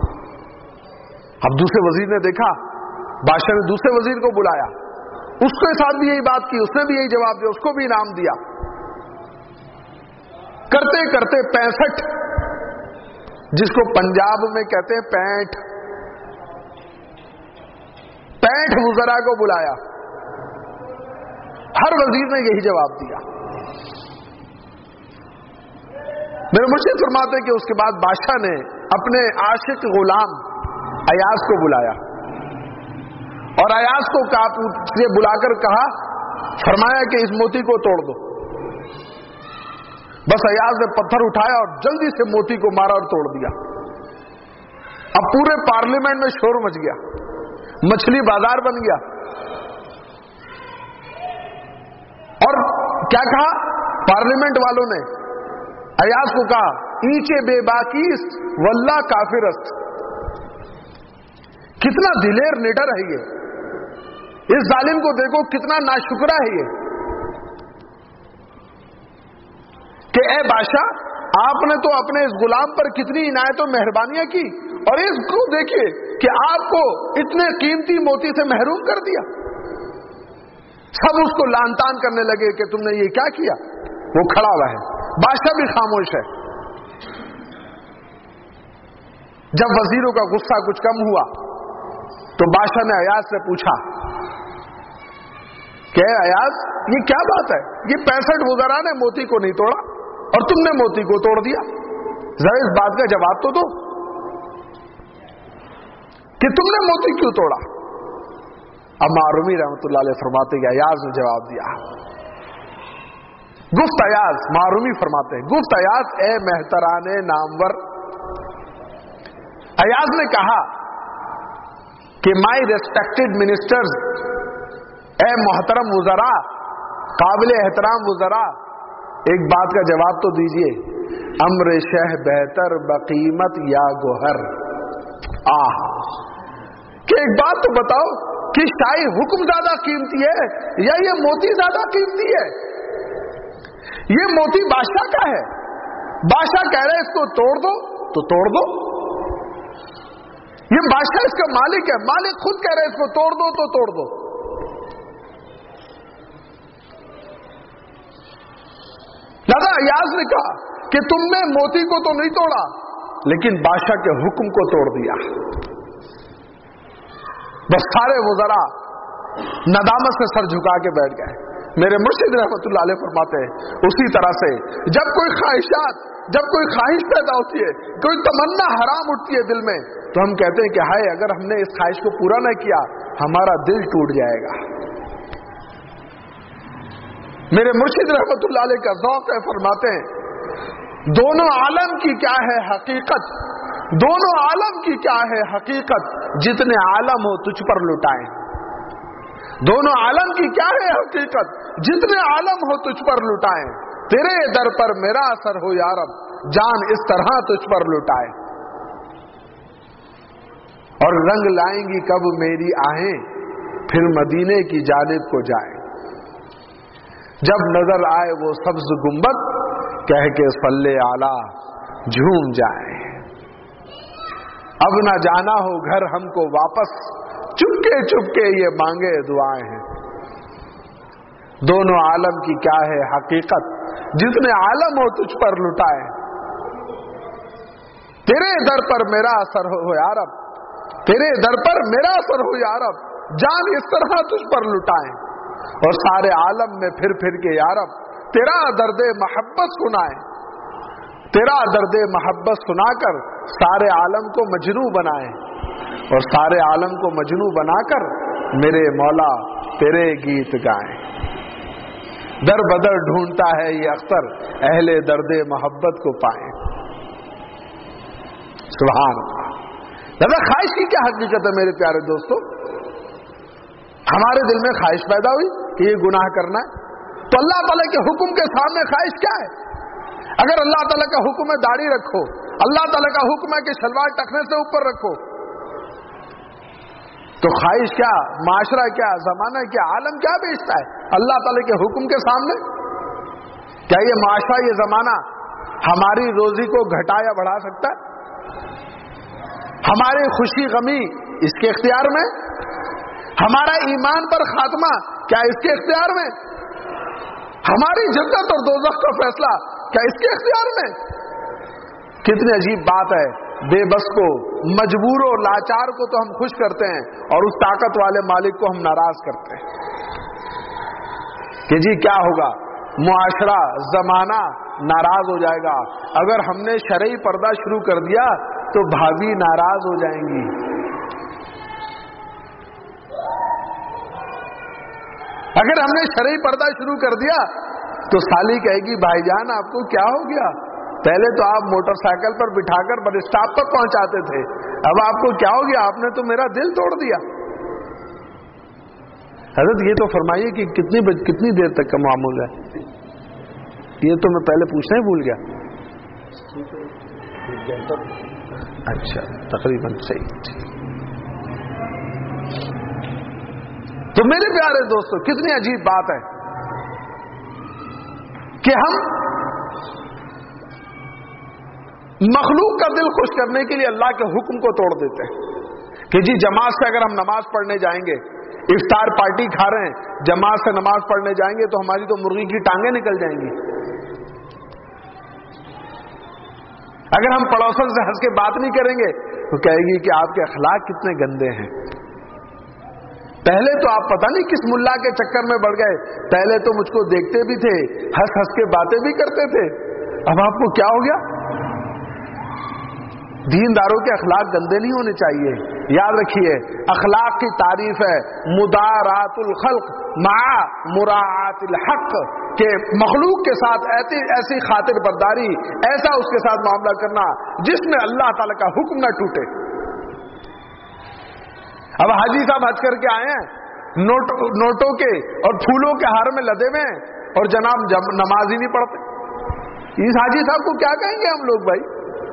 اب دوسرے وزیر نے دیکھا، بادشاہ نے دوسرے وزیر کو بلایا، اس کے ساتھ بھی یہی بات کی، اس نے بھی یہی جواب دیا، اس کو بھی انعام دیا. کرتے کرتے پینسٹھ، جس کو پنجاب میں کہتے ہیں پینٹ، پینٹ وزراء کو بلایا. ہر وزیر نے یہی جواب دیا. میرے مرشد فرماتے کہ اس کے بعد بادشاہ نے اپنے عاشق غلام ایاز کو بلایا اور ایاز کو سے بلا کر کہا، فرمایا کہ اس موتی کو توڑ دو. بس ایاز نے پتھر اٹھایا اور جلدی سے موتی کو مارا اور توڑ دیا. اب پورے پارلیمنٹ میں شور مچ گیا، مچھلی بازار بن گیا. اور کیا کہا پارلیمنٹ والوں نے؟ ایاز کو کہا اینچے بے باکیست واللہ کافرست. کتنا دلیر نیڈر ہے یہ، اس ظالم کو دیکھو کتنا ناشکرا ہے یہ کہ اے بادشاہ آپ نے تو اپنے اس غلام پر کتنی عنایت و مہربانیاں کی، اور اس کو دیکھیے کہ آپ کو اتنے قیمتی موتی سے محروم کر دیا. سب اس کو لان تان کرنے لگے کہ تم نے یہ کیا کیا. وہ کھڑا ہوا ہے، بادشاہ بھی خاموش ہے. جب وزیروں کا غصہ کچھ کم ہوا تو بادشاہ نے ایاز سے پوچھا کہ ایاز یہ کیا بات ہے، یہ پینسٹھ وزراء نے موتی کو نہیں توڑا اور تم نے موتی کو توڑ دیا، ذرا اس بات کا جواب تو دو کہ تم نے موتی کیوں توڑا. اب معرومی رحمت اللہ علیہ فرماتے کہ ایاز نے جواب دیا. گفت ایاز، معرومی فرماتے ہیں، گفت ایاز اے محتران نامور. ایاز نے کہا کہ مائی ریسپیکٹڈ منسٹرز، اے محترم وزراء، قابل احترام وزراء، ایک بات کا جواب تو دیجئے. امر شہ بہتر بقیمت یا گوہر. آہ کہ ایک بات تو بتاؤ کہ شاہی حکم زیادہ قیمتی ہے یا یہ موتی زیادہ قیمتی ہے؟ یہ موتی بادشاہ کا ہے، بادشاہ کہہ رہے اس کو توڑ دو تو توڑ دو. یہ بادشاہ اس کا مالک ہے، مالک خود کہہ رہے اس کو توڑ دو تو توڑ دو. لہذا ایاز نے کہا کہ تم نے موتی کو تو نہیں توڑا لیکن بادشاہ کے حکم کو توڑ دیا. بس سارے وزراء ندامت سے سر جھکا کے بیٹھ گئے. میرے مرشد رحمت اللہ علیہ فرماتے ہیں اسی طرح سے جب کوئی خواہشات، جب کوئی خواہش پیدا ہوتی ہے، کوئی تمنا حرام اٹھتی ہے دل میں، تو ہم کہتے ہیں کہ ہائے اگر ہم نے اس خواہش کو پورا نہ کیا ہمارا دل ٹوٹ جائے گا. میرے مرشد رحمت اللہ علیہ کا ذوق ہے، فرماتے ہیں دونوں عالم کی کیا ہے حقیقت، دونوں عالم کی کیا ہے حقیقت، جتنے عالم ہو تجھ پر لٹائیں. دونوں عالم کی کیا ہے حقیقت، جتنے عالم ہو تجھ پر لٹائیں. تیرے در پر میرا اثر ہو یا رب، جان اس طرح تجھ پر لٹائے. اور رنگ لائیں گی کب میری آہیں، پھر مدینے کی جانب کو جائیں. جب نظر آئے وہ سبز گنبد، کہہ کے صلی اعلی جھوم جائیں. اب نہ جانا ہو گھر ہم کو واپس، چپکے چپکے یہ مانگے دعائیں ہیں. دونوں عالم کی کیا ہے حقیقت، جتنے عالم ہو تجھ پر لٹائے. تیرے در پر میرا اثر ہو یا رب، تیرے در پر میرا اثر ہو یا رب، جان اس طرح تجھ پر لٹائیں. اور سارے عالم میں پھر پھر کے یا رب تیرا درد محبت سنائیں. تیرا درد محبت سنا کر سارے عالم کو مجنوں بنائیں، اور سارے عالم کو مجنوں بنا کر میرے مولا تیرے گیت گائیں. در بدر ڈھونڈتا ہے یہ اختر، اہل درد محبت کو پائیں. سبحان اللہ. دادا خواہش کی کیا حقیقت ہے میرے پیارے دوستو؟ ہمارے دل میں خواہش پیدا ہوئی کہ یہ گناہ کرنا ہے، تو اللہ تعالیٰ کے حکم کے سامنے خواہش کیا ہے؟ اگر اللہ تعالیٰ کا حکم ہے داڑھی رکھو، اللہ تعالیٰ کا حکم ہے کہ شلوار ٹخنے سے اوپر رکھو، تو خواہش کیا، معاشرہ کیا، زمانہ کیا، عالم کیا بیچتا ہے اللہ تعالی کے حکم کے سامنے؟ کیا یہ معاشرہ، یہ زمانہ ہماری روزی کو گھٹا یا بڑھا سکتا ہے؟ ہماری خوشی غمی اس کے اختیار میں؟ ہمارا ایمان پر خاتمہ کیا اس کے اختیار میں؟ ہماری جنت اور دوزخ کا فیصلہ کیا اس کے اختیار میں؟ کتنی عجیب بات ہے، بے بس کو، مجبور و لاچار کو تو ہم خوش کرتے ہیں اور اس طاقت والے مالک کو ہم ناراض کرتے ہیں کہ جی کیا ہوگا، معاشرہ، زمانہ ناراض ہو جائے گا۔ اگر ہم نے شرعی پردہ شروع کر دیا تو بھابھی ناراض ہو جائیں گی۔ اگر ہم نے شرعی پردہ شروع کر دیا تو سالی کہے گی بھائی جان آپ کو کیا ہو گیا، پہلے تو آپ موٹر سائیکل پر بٹھا کر بس اسٹاپ تک پہنچاتے تھے، اب آپ کو کیا ہو گیا، آپ نے تو میرا دل توڑ دیا۔ حضرت یہ تو فرمائیے کہ کتنی کتنی دیر تک کا معمول ہے؟ یہ تو میں پہلے پوچھنا ہی بھول گیا۔ اچھا تقریباً صحیح۔ تو میرے پیارے دوستو کتنی عجیب بات ہے کہ ہم مخلوق کا دل خوش کرنے کے لیے اللہ کے حکم کو توڑ دیتے ہیں کہ جی جماعت سے اگر ہم نماز پڑھنے جائیں گے، افطار پارٹی کھا رہے ہیں، جماعت سے نماز پڑھنے جائیں گے تو ہماری تو مرغی کی ٹانگیں نکل جائیں گی۔ اگر ہم پڑوسن سے ہنس کے بات نہیں کریں گے تو کہے گی کہ آپ کے اخلاق کتنے گندے ہیں۔ پہلے تو آپ پتہ نہیں کس ملا کے چکر میں بڑھ گئے، پہلے تو مجھ کو دیکھتے بھی تھے، ہنس ہنس کے باتیں بھی کرتے تھے، اب آپ کو کیا ہو گیا؟ دینداروں کے اخلاق گندے نہیں ہونے چاہیے۔ یاد رکھیے اخلاق کی تعریف ہے مدارات الخلق مع مراعات الحق، کہ مخلوق کے ساتھ ایسی ایسی خاطر برداری، ایسا اس کے ساتھ معاملہ کرنا جس میں اللہ تعالی کا حکم نہ ٹوٹے۔ اب حاجی صاحب حج کر کے آئے ہیں، نوٹ نوٹوں کے اور پھولوں کے ہار میں لدے ہوئے ہیں اور جناب نماز ہی نہیں پڑھتے، اس حاجی صاحب کو کیا کہیں گے ہم لوگ بھائی؟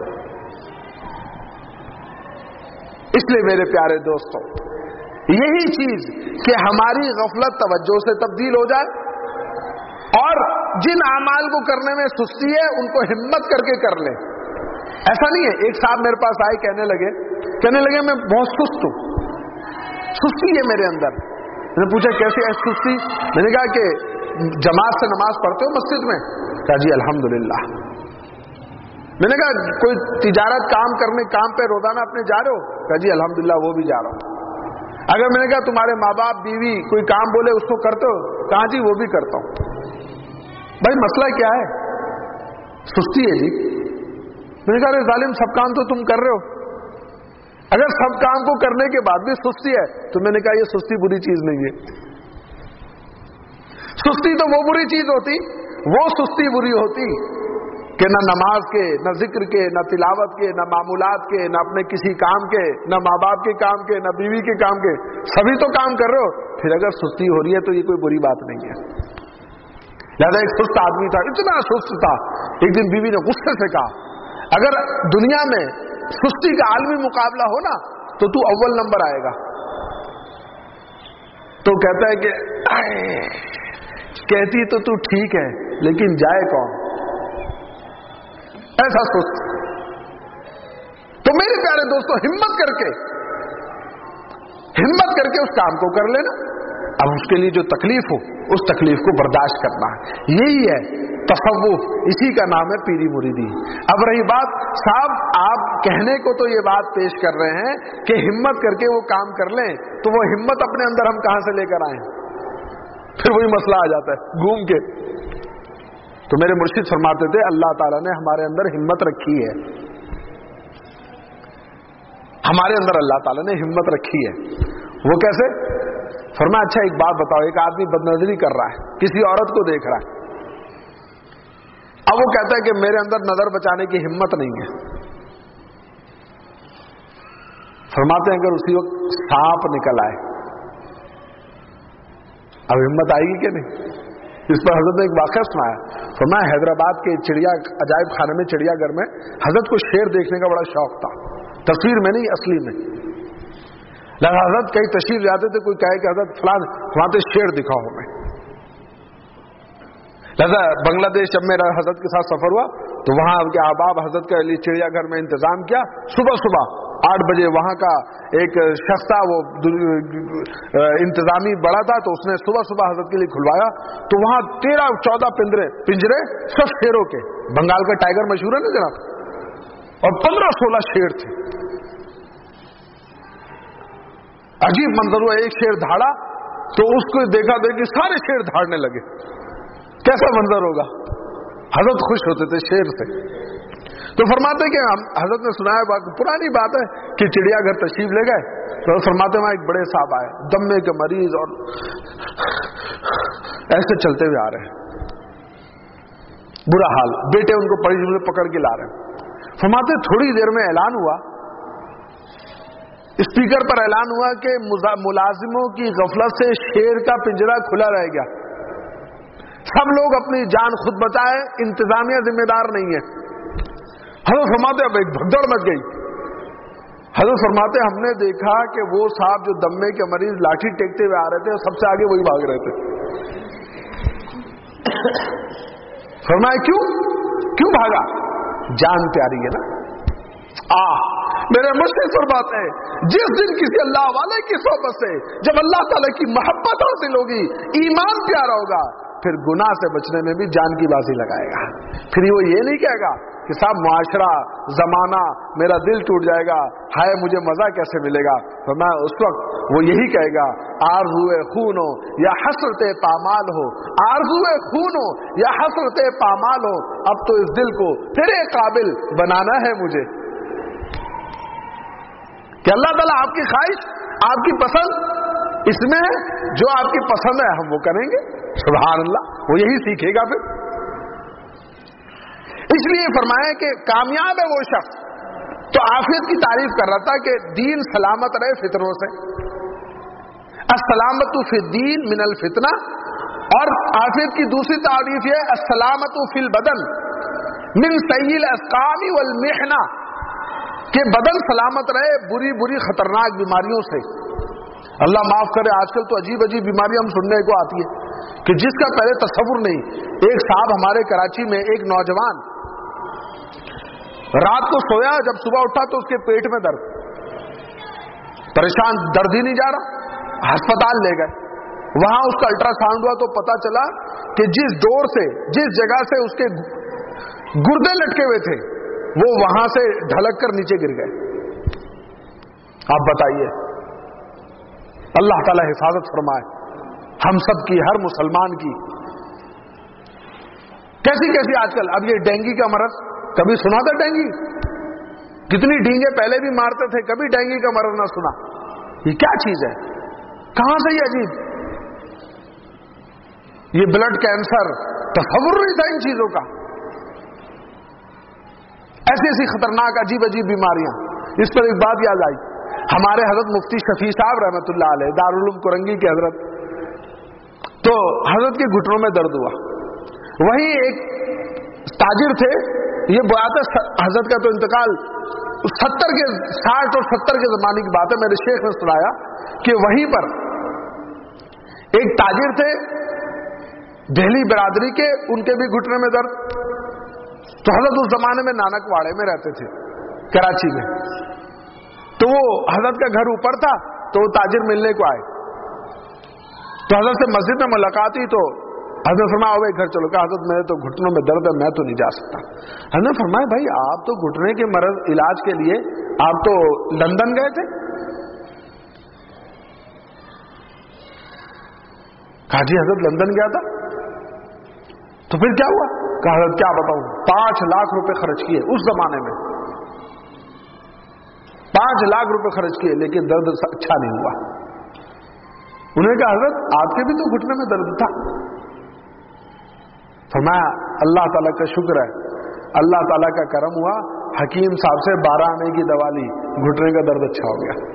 اس لیے میرے پیارے دوستوں یہی چیز کہ ہماری غفلت توجہ سے تبدیل ہو جائے اور جن اعمال کو کرنے میں سستی ہے ان کو ہمت کر کے کر لیں۔ ایسا نہیں ہے، ایک صاحب میرے پاس آئے کہنے لگے کہنے لگے میں بہت سست ہوں، سستی ہے میرے اندر۔ میں نے پوچھا کیسے ہے سستی؟ میں نے کہا کہ جماعت سے نماز پڑھتے ہو مسجد میں؟ کہا جی الحمدللہ۔ میں نے کہا کوئی تجارت کام کرنے کام پہ روزانہ اپنے جا رہے ہو؟ کہا جی الحمدللہ وہ بھی جا رہا ہوں۔ اگر میں نے کہا تمہارے ماں باپ بیوی کوئی کام بولے اس کو کرتے ہو؟ کہا جی وہ بھی کرتا ہوں۔ بھائی مسئلہ کیا ہے؟ سستی ہے جی۔ میں نے کہا ارے ظالم سب کام تو تم کر رہے ہو، اگر سب کام کو کرنے کے بعد بھی سستی ہے تو میں نے کہا یہ سستی بری چیز نہیں ہے۔ سستی تو وہ بری چیز ہوتی، وہ سستی بری ہوتی کہ نہ نماز کے، نہ ذکر کے، نہ تلاوت کے، نہ معمولات کے، نہ اپنے کسی کام کے، نہ ماں باپ کے کام کے، نہ بیوی کے کام کے، سبھی تو کام کر رہے ہو، پھر اگر سستی ہو رہی ہے تو یہ کوئی بری بات نہیں ہے۔ لہذا ایک سست آدمی تھا، اتنا سست تھا، ایک دن بیوی نے غصے سے کہا اگر دنیا میں سستی کا عالمی مقابلہ ہو نا تو تو اول نمبر آئے گا۔ تو کہتا ہے کہ کہتی تو تو ٹھیک ہے لیکن جائے کون؟ ایسا سست۔ تو میرے پیارے دوستوں ہمت کر کے ہمت کر کے اس کام کو کر لینا، اب اس کے لیے جو تکلیف ہو اس تکلیف کو برداشت کرنا ہے، یہی ہے تصوف، اسی کا نام ہے پیری مریدی۔ اب رہی بات صاحب آپ کہنے کو تو یہ بات پیش کر رہے ہیں کہ ہمت کر کے وہ کام کر لیں، تو وہ ہمت اپنے اندر ہم کہاں سے لے کر آئیں؟ پھر وہی مسئلہ آ جاتا ہے گھوم کے۔ تو میرے مرشد فرماتے تھے اللہ تعالیٰ نے ہمارے اندر ہمت رکھی ہے، ہمارے اندر اللہ تعالیٰ نے ہمت رکھی ہے۔ وہ کیسے؟ فرمایا اچھا ایک بات بتاؤ، ایک آدمی بدنظری کر رہا ہے، کسی عورت کو دیکھ رہا ہے، اب وہ کہتا ہے کہ میرے اندر نظر بچانے کی ہمت نہیں ہے۔ فرماتے ہیں اگر اسی وقت سانپ نکل آئے اب ہمت آئے گی کہ نہیں؟ اس پر حضرت نے ایک واقعہ سنایا، فرمایا حیدرآباد کے چڑیا عجائب خانے میں چڑیا گھر میں حضرت کو شیر دیکھنے کا بڑا شوق تھا، تصویر میں نہیں اصلی میں۔ لہذا حضرت کئی تشریف جاتے تھے، کوئی کہے کہ حضرت فلاں فلاں شیر دکھاؤ ہمیں. لہذا بنگلہ دیش جب میرا حضرت کے ساتھ سفر ہوا تو وہاں کے احباب حضرت کے لیے چڑیا گھر میں انتظام کیا. صبح صبح آٹھ بجے وہاں کا ایک شخص تھا، وہ انتظامی بڑا تھا، تو اس نے صبح صبح حضرت کے لیے کھلوایا. تو وہاں تیرہ چودہ پنجرے پنجرے سب شیروں کے، بنگال کا ٹائیگر مشہور ہے نا جناب، اور پندرہ سولہ شیر تھے. عجیب منظر ہوا. ایک شیر دھاڑا تو اس کو دیکھا دیکھی سارے شیر دھاڑنے لگے. کیسا منظر ہوگا؟ حضرت خوش ہوتے تھے شیر سے. تو فرماتے کہ ہم حضرت نے سنایا بات، پرانی بات ہے کہ چڑیا گھر تشریف لے گئے تو فرماتے وہاں ایک بڑے صاحب آئے، دمے کے مریض اور ایسے چلتے ہوئے آ رہے ہیں، برا حال. بیٹے ان کو پڑی پکڑ کے لا رہے ہیں. فرماتے تھوڑی دیر میں اعلان ہوا، اسپیکر پر اعلان ہوا کہ ملازموں کی غفلت سے شیر کا پنجرا کھلا رہ گیا، سب لوگ اپنی جان خود بچائے، انتظامیہ ذمہ دار نہیں ہے. حضرت فرماتے اب ایک بھگدڑ مچ گئی. حضرت فرماتے ہم نے دیکھا کہ وہ صاحب جو دمے کے مریض لاٹھی ٹیکتے ہوئے آ رہے تھے، سب سے آگے وہی بھاگ رہے تھے. فرمایا کیوں کیوں بھاگا؟ جان پیاری ہے نا. آ میرے مشرق فرماتے ہیں جس دن کسی اللہ والے کی صحبت سے جب اللہ تعالی کی محبت حاصل ہوگی، ایمان پیارا ہوگا، پھر گناہ سے بچنے میں بھی جان کی بازی لگائے گا. پھر وہ یہ نہیں کہے گا کہ صاحب معاشرہ زمانہ میرا دل ٹوٹ جائے گا، ہائے مجھے مزہ کیسے ملے گا. تو میں اس وقت وہ یہی کہے گا آرزوئے خون ہو یا حسرت پامال ہو، آرزوئے خون ہو یا حسرت پامال ہو، اب تو اس دل کو تیرے قابل بنانا ہے مجھے. کہ اللہ تعالیٰ آپ کی خواہش، آپ کی پسند اس میں ہے، جو آپ کی پسند ہے ہم وہ کریں گے. سبحان اللہ. وہ یہی سیکھے گا پھر. اس لیے فرمایا کہ کامیاب ہے وہ شخص. تو عافیت کی تعریف کر رہا تھا کہ دین سلامت رہے فتنوں سے. السلامت فی الدین من الفتنہ. اور عافیت کی دوسری تعریف یہ السلامت فی البدن من سیء الاسقام والمحنہ، کہ بدن سلامت رہے بری بری خطرناک بیماریوں سے. اللہ معاف کرے، آج کل تو عجیب عجیب بیماریاں ہم سننے کو آتی ہے کہ جس کا پہلے تصور نہیں. ایک صاحب ہمارے کراچی میں، ایک نوجوان رات کو سویا، جب صبح اٹھا تو اس کے پیٹ میں درد، پریشان، درد ہی نہیں جا رہا. ہسپتال لے گئے، وہاں اس کا الٹرا ساؤنڈ ہوا تو پتا چلا کہ جس ڈور سے، جس جگہ سے اس کے گردے لٹکے ہوئے تھے، وہ وہاں سے ڈھلک کر نیچے گر گئے. آپ بتائیے، اللہ تعالی حفاظت فرمائے ہم سب کی، ہر مسلمان کی. کیسی کیسی آج کل اب یہ ڈینگی کا مرض، کبھی سنا تھا ڈینگی؟ کتنی ڈینگے پہلے بھی مارتے تھے، کبھی ڈینگی کا مرض نہ سنا. یہ کیا چیز ہے؟ کہاں سے یہ عجیب؟ یہ بلڈ کینسر، تصور نہیں تھا ان چیزوں کا. ایسی ایسی خطرناک عجیب عجیب بیماریاں. اس پر ایک بات یاد آئی، ہمارے حضرت مفتی شفیع صاحب رحمۃ اللہ علیہ، دارالعلوم کرنگی کے حضرت، تو حضرت کے گھٹنوں میں درد ہوا. وہیں ایک تاجر تھے، یہ بات ہے حضرت کا تو انتقال ستر کے ساٹھ اور ستر کے زمانے کی بات ہے، میرے شیخ نے سنایا کہ وہیں پر ایک تاجر تھے دہلی برادری کے، ان کے بھی گھٹنے میں درد. تو حضرت اس زمانے میں نانک واڑے میں رہتے تھے کراچی میں. تو وہ حضرت کا گھر اوپر تھا، تو وہ تاجر ملنے کو آئے. تو حضرت سے مسجد میں ملاقات ہوئی، تو حضرت فرمایا ہوئے گھر چلو. کہ حضرت میرے تو گھٹنوں میں درد ہے، میں تو نہیں جا سکتا. حضرت فرمایا بھائی آپ تو گھٹنے کے مرض علاج کے لیے آپ تو لندن گئے تھے. کہا جی حضرت لندن گیا تھا. تو پھر کیا ہوا؟ کہا حضرت کیا بتاؤں، پانچ لاکھ روپے خرچ کیے اس زمانے میں، پانچ لاکھ روپے خرچ کیے، لیکن درد اچھا نہیں ہوا. انہوں نے کہا حضرت آپ کے بھی تو گھٹنے میں درد تھا. فرمایا اللہ تعالیٰ کا شکر ہے، اللہ تعالیٰ کا کرم ہوا، حکیم صاحب سے بارہ آنے کی دوا لی، گھٹنے کا درد اچھا ہو گیا.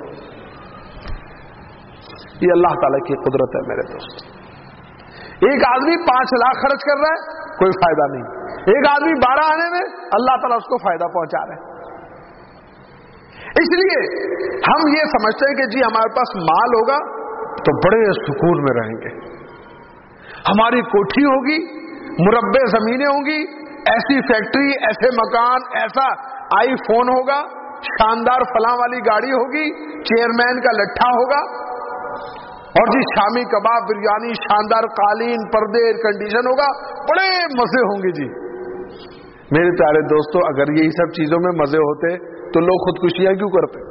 یہ اللہ تعالیٰ کی قدرت ہے میرے دوست. ایک آدمی پانچ لاکھ خرچ کر رہا ہے، کوئی فائدہ نہیں. ایک آدمی بارہ آنے میں اللہ تعالیٰ اس کو فائدہ پہنچا رہے ہیں. اس اس لیے ہم یہ سمجھتے ہیں کہ جی ہمارے پاس مال ہوگا تو بڑے سکون میں رہیں گے، ہماری کوٹھی ہوگی، مربع زمینیں ہوں گی، ایسی فیکٹری، ایسے مکان، ایسا آئی فون ہوگا، شاندار فلاں والی گاڑی ہوگی، چیئرمین کا لٹھا ہوگا، اور جی شامی کباب، بریانی، شاندار قالین، پردے، ایئر کنڈیشن ہوگا، بڑے مزے ہوں گے۔ جی میرے پیارے دوستو، اگر یہی سب چیزوں میں مزے ہوتے تو لوگ خودکشیاں کیوں کرتے؟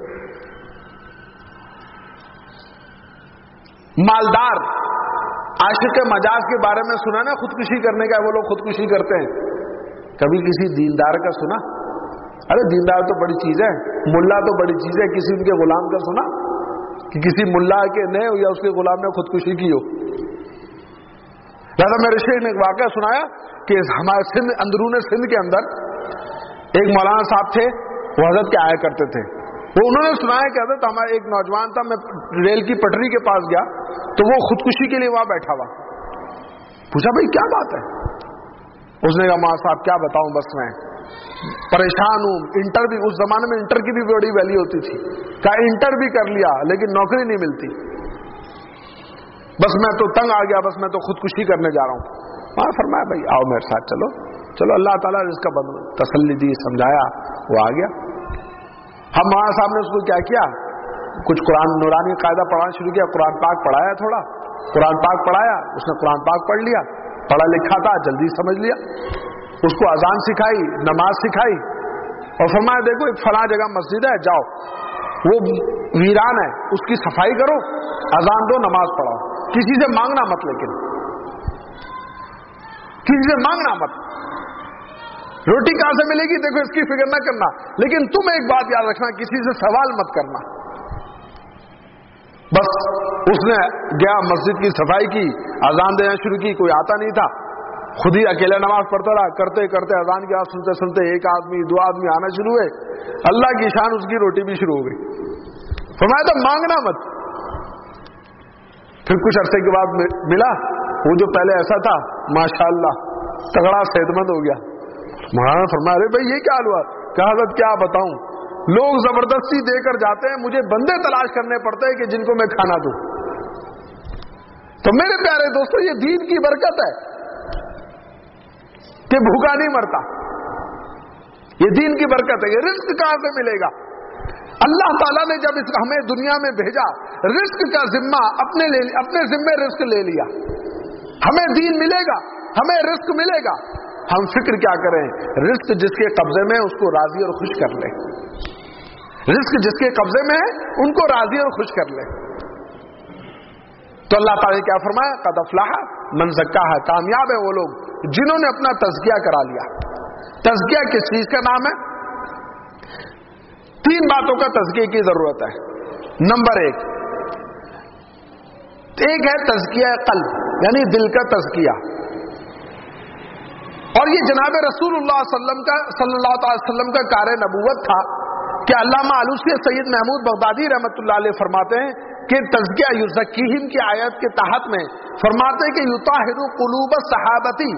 مالدار عاشق مجاز کے بارے میں سنا نا، خودکشی کرنے کا وہ لوگ خودکشی کرتے ہیں۔ کبھی کسی دیندار کا سنا؟ ارے دیندار تو بڑی چیز ہے، ملا تو بڑی چیز ہے، کسی ان کے غلام کا سنا کہ کسی ملا کے نے یا اس کے غلام نے خودکشی کی ہو؟ لہذا میرے شیخ نے ایک واقعہ سنایا کہ ہمارے سندھ، اندرون سندھ کے اندر ایک مولانا صاحب تھے، وہ حضرت کے آیا کرتے تھے۔ وہ انہوں نے سنایا کہ حضرت ہمارا ایک نوجوان تھا، میں ریل کی پٹری کے پاس گیا تو وہ خودکشی کے لیے وہاں بیٹھا ہوا۔ پوچھا بھائی کیا بات ہے؟ اس نے کہا مولانا صاحب کیا بتاؤں، بس میں پریشان ہوں، انٹر بھی، اس زمانے میں انٹر کی بھی بڑی ویلیو ہوتی تھی، کہا انٹر بھی کر لیا لیکن نوکری نہیں ملتی، بس میں تو تنگ آ گیا، بس میں تو خودکشی کرنے جا رہا ہوں۔ وہاں فرمایا بھائی آؤ میرے ساتھ، چلو چلو، اللہ تعالیٰ نے اس کا تسلی دی، سمجھایا، وہ آ گیا۔ ہم مولانا صاحب نے اس کو کیا کیا، کچھ قرآن نورانی قاعدہ پڑھانا شروع کیا، قرآن پاک پڑھایا، تھوڑا قرآن پاک پڑھایا، اس نے قرآن پاک پڑھ لیا، پڑھا لکھا تھا، جلدی سمجھ لیا۔ اس کو اذان سکھائی، نماز سکھائی، اور فرمایا دیکھو ایک فلاں جگہ مسجد ہے، جاؤ وہ ویران ہے، اس کی صفائی کرو، اذان دو، نماز پڑھاؤ، کسی سے مانگنا مت، لیکن کسی سے مانگنا مت، روٹی کہاں سے ملے گی دیکھو اس کی فکر نہ کرنا، لیکن تم ایک بات یاد رکھنا، کسی سے سوال مت کرنا۔ بس اس نے گیا، مسجد کی صفائی کی، اذان دینا شروع کی، کوئی آتا نہیں تھا، خود ہی اکیلا نماز پڑھتا رہا، کرتے کرتے اذان کی آواز سنتے سنتے ایک آدمی، دو آدمی آنا شروع ہوئے، اللہ کی شان اس کی روٹی بھی شروع ہو گئی۔ فرمایا تھا مانگنا مت۔ پھر کچھ عرصے کے بعد ملا، وہ جو پہلے ایسا تھا ماشاءاللہ تگڑا صحت مند ہو گیا۔ مولانا فرمایا ارے بھائی یہ کیا حال ہوا؟ کہا حضرت کیا بتاؤں، لوگ زبردستی دے کر جاتے ہیں، مجھے بندے تلاش کرنے پڑتے ہیں کہ جن کو میں کھانا دوں۔ تو میرے پیارے دوستو، یہ دین کی برکت ہے کہ بھوکا نہیں مرتا، یہ دین کی برکت ہے۔ یہ رزق کہاں سے ملے گا؟ اللہ تعالیٰ نے جب اس ہمیں دنیا میں بھیجا، رزق کا ذمہ اپنے لے اپنے ذمے رزق لے لیا، ہمیں دین ملے گا، ہمیں رزق ملے گا، ہم فکر کیا کریں؟ رزق جس کے قبضے میں اس کو راضی اور خوش کر لیں، رزق جس کے قبضے میں ہے ان کو راضی اور خوش کر لیں۔ تو اللہ تعالیٰ نے کیا فرمایا؟ قد افلح من زکاھا، کامیاب ہے وہ لوگ جنہوں نے اپنا تزکیہ کرا لیا۔ تزکیہ کس چیز کا نام ہے؟ تین باتوں کا تزکیے کی ضرورت ہے۔ نمبر ایک ایک ہے تزکیہ قلب، یعنی دل کا تزکیہ، اور یہ جناب رسول اللہ صلی اللہ علیہ وسلم کا صلی اللہ تعالی وسلم کا کار نبوت تھا کہ علامہ علوسی سید محمود بغدادی رحمۃ اللہ علیہ فرماتے ہیں کہ تزکیہ یزکیہم کی آیت کے تحت میں فرماتے ہیں کہ یطہر قلوب الصحابتی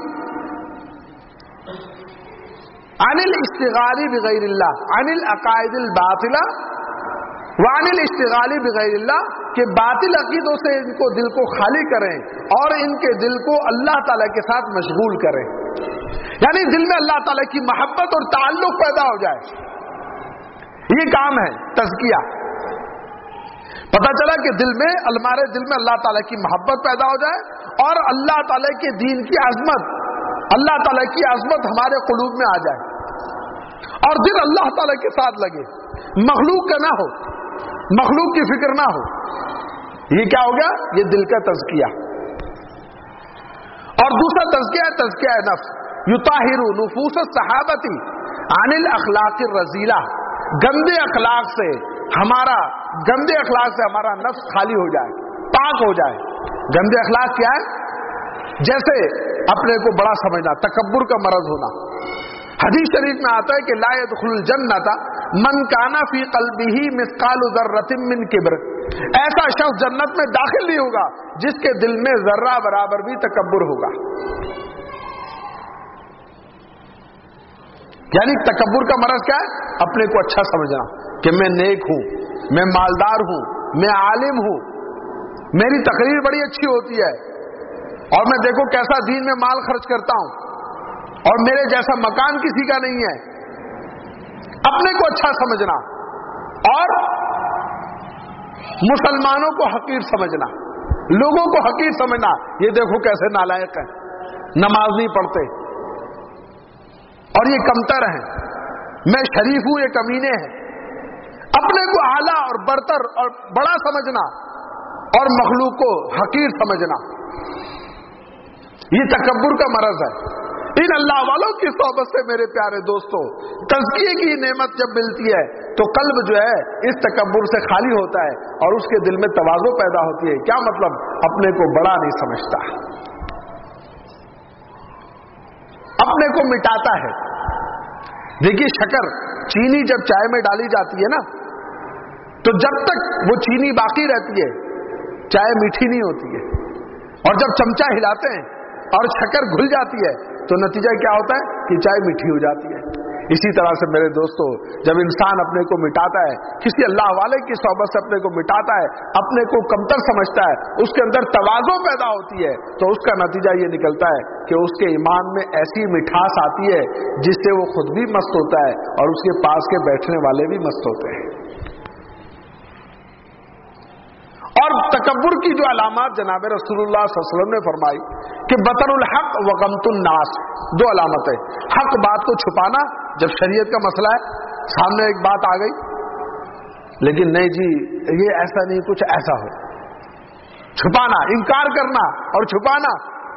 عن الاشتغال بغیر اللہ، عن العقائد الباطلہ وعن الاشتغال بغیر اللہ، کہ باطل عقیدوں سے ان کو دل کو خالی کریں اور ان کے دل کو اللہ تعالیٰ کے ساتھ مشغول کریں، یعنی دل میں اللہ تعالیٰ کی محبت اور تعلق پیدا ہو جائے۔ یہ کام ہے تزکیہ۔ پتہ چلا کہ دل میں ہمارے دل میں اللہ تعالیٰ کی محبت پیدا ہو جائے اور اللہ تعالیٰ کے دین کی عظمت، اللہ تعالیٰ کی عظمت ہمارے قلوب میں آ جائے اور دل اللہ تعالیٰ کے ساتھ لگے، مخلوق کا نہ ہو، مخلوق کی فکر نہ ہو۔ یہ کیا ہو گیا؟ یہ دل کا تزکیہ۔ اور دوسرا تزکیہ ہے تزکیہ نفس، یطہر نفوس الصحابتی عن الاخلاق الرذیلہ، گندے اخلاق سے ہمارا گندے اخلاق سے ہمارا نفس خالی ہو جائے، پاک ہو جائے۔ گندے اخلاق کیا ہے؟ جیسے اپنے کو بڑا سمجھنا، تکبر کا مرض ہونا۔ حدیث شریف میں آتا ہے کہ لا يدخل الجنۃ من کان فی قلبہ مثقال ذرۃ من کبر، ایسا شخص جنت میں داخل نہیں ہوگا جس کے دل میں ذرہ برابر بھی تکبر ہوگا۔ यानी तकब्बुर का मरज क्या है? अपने को अच्छा समझना कि मैं नेक हूं, मैं मालदार हूं, मैं आलिम हूं, मेरी तकरीर बड़ी अच्छी होती है, और मैं देखो कैसा दीन में माल खर्च करता हूं, और मेरे जैसा मकान किसी का नहीं है। अपने को अच्छा समझना और मुसलमानों को हकीर समझना, लोगों को हकीर समझना। ये देखो कैसे नालायक है, नमाज नहीं पढ़ते और ये कमतर हैं, मैं शरीफ हूं, ये कमीने हैं। अपने को आला और बरतर और बड़ा समझना और मखलूक को हकीर समझना, ये तकब्बुर का मरज है। इन अल्लाह वालों की सोहबत से मेरे प्यारे दोस्तों, तज़किये की नेमत जब मिलती है तो कल्ब जो है इस तकब्बुर से खाली होता है और उसके दिल में तवाज़ु पैदा होती है। क्या मतलब? अपने को बड़ा नहीं समझता, अपने को मिटाता है। देखिए शक्कर, चीनी जब चाय में डाली जाती है ना, तो जब तक वो चीनी बाकी रहती है चाय मीठी नहीं होती है, और जब चमचा हिलाते हैं और शक्कर घुल जाती है तो नतीजा क्या होता है कि चाय मीठी हो जाती है। इसी तरह से मेरे दोस्तों, जब इंसान अपने को मिटाता है, किसी अल्लाह वाले की सोहबत से अपने को मिटाता है, अपने को कमतर समझता है, उसके अंदर तवाज़ु पैदा होती है, तो उसका नतीजा ये निकलता है कि उसके ईमान में ऐसी मिठास आती है जिससे वो खुद भी मस्त होता है और उसके पास के बैठने वाले भी मस्त होते हैं। और तकब्बुर की जो अलामत जनाब रसूलुल्लाह सल्लल्लाहु अलैहि वसल्लम ने फरमाई कि बतरुल हक व गमतुन नास, दो अलामत है। हक बात को छुपाना, जब शरीयत का मसला है, सामने एक बात आ गई, लेकिन नहीं जी ये ऐसा नहीं, कुछ ऐसा हो, छुपाना, इनकार करना और छुपाना,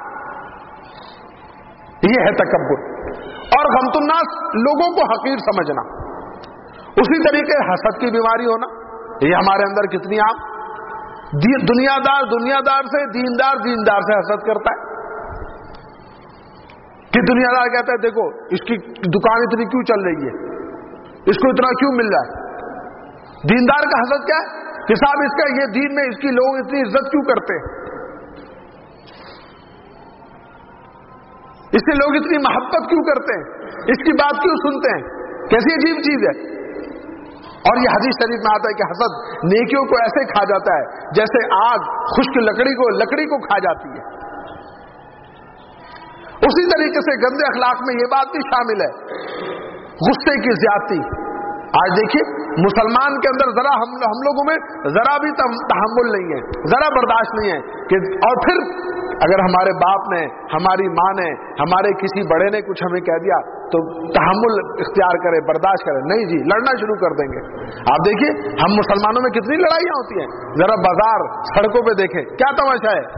ये है तकब्बुर। और गमतुन नास, लोगों को हकीर समझना। उसी तरीके हसद की बीमारी होना, ये हमारे अंदर कितनी आम। दुनियादार दुनियादार से, दीनदार दीनदार से हसद करता है कि दुनियादार कहता है देखो इसकी दुकान इतनी क्यों चल रही है, इसको इतना क्यों मिल रहा है। दीनदार का हसद क्या है कि साहब इसका ये दीन में इसकी लोग इतनी इज्जत क्यों करते हैं, इससे लोग इतनी मोहब्बत क्यों करते हैं, इसकी बात क्यों सुनते हैं। कैसी अजीब चीज है। और ये हदीस शरीफ में आता है कि हसद नेकियों को ऐसे खा जाता है जैसे आग खुश्क लकड़ी को लकड़ी को खा जाती है। उसी तरीके से गंदे अखलाक में ये बात भी शामिल है, गुस्से की ज्यादती। आज देखिए मुसलमान के अंदर जरा हम हम लोगों में जरा भी तहम्मुल नहीं है, जरा बर्दाश्त नहीं है कि, और फिर अगर हमारे बाप ने, हमारी माँ ने, हमारे किसी बड़े ने कुछ हमें कह दिया तो तहम्मुल इख्तियार करे, बर्दाश्त करे, नहीं जी लड़ना शुरू कर देंगे। आप देखिए हम मुसलमानों में कितनी लड़ाइयां होती हैं, जरा बाजार सड़कों पे देखें क्या तमाशा है।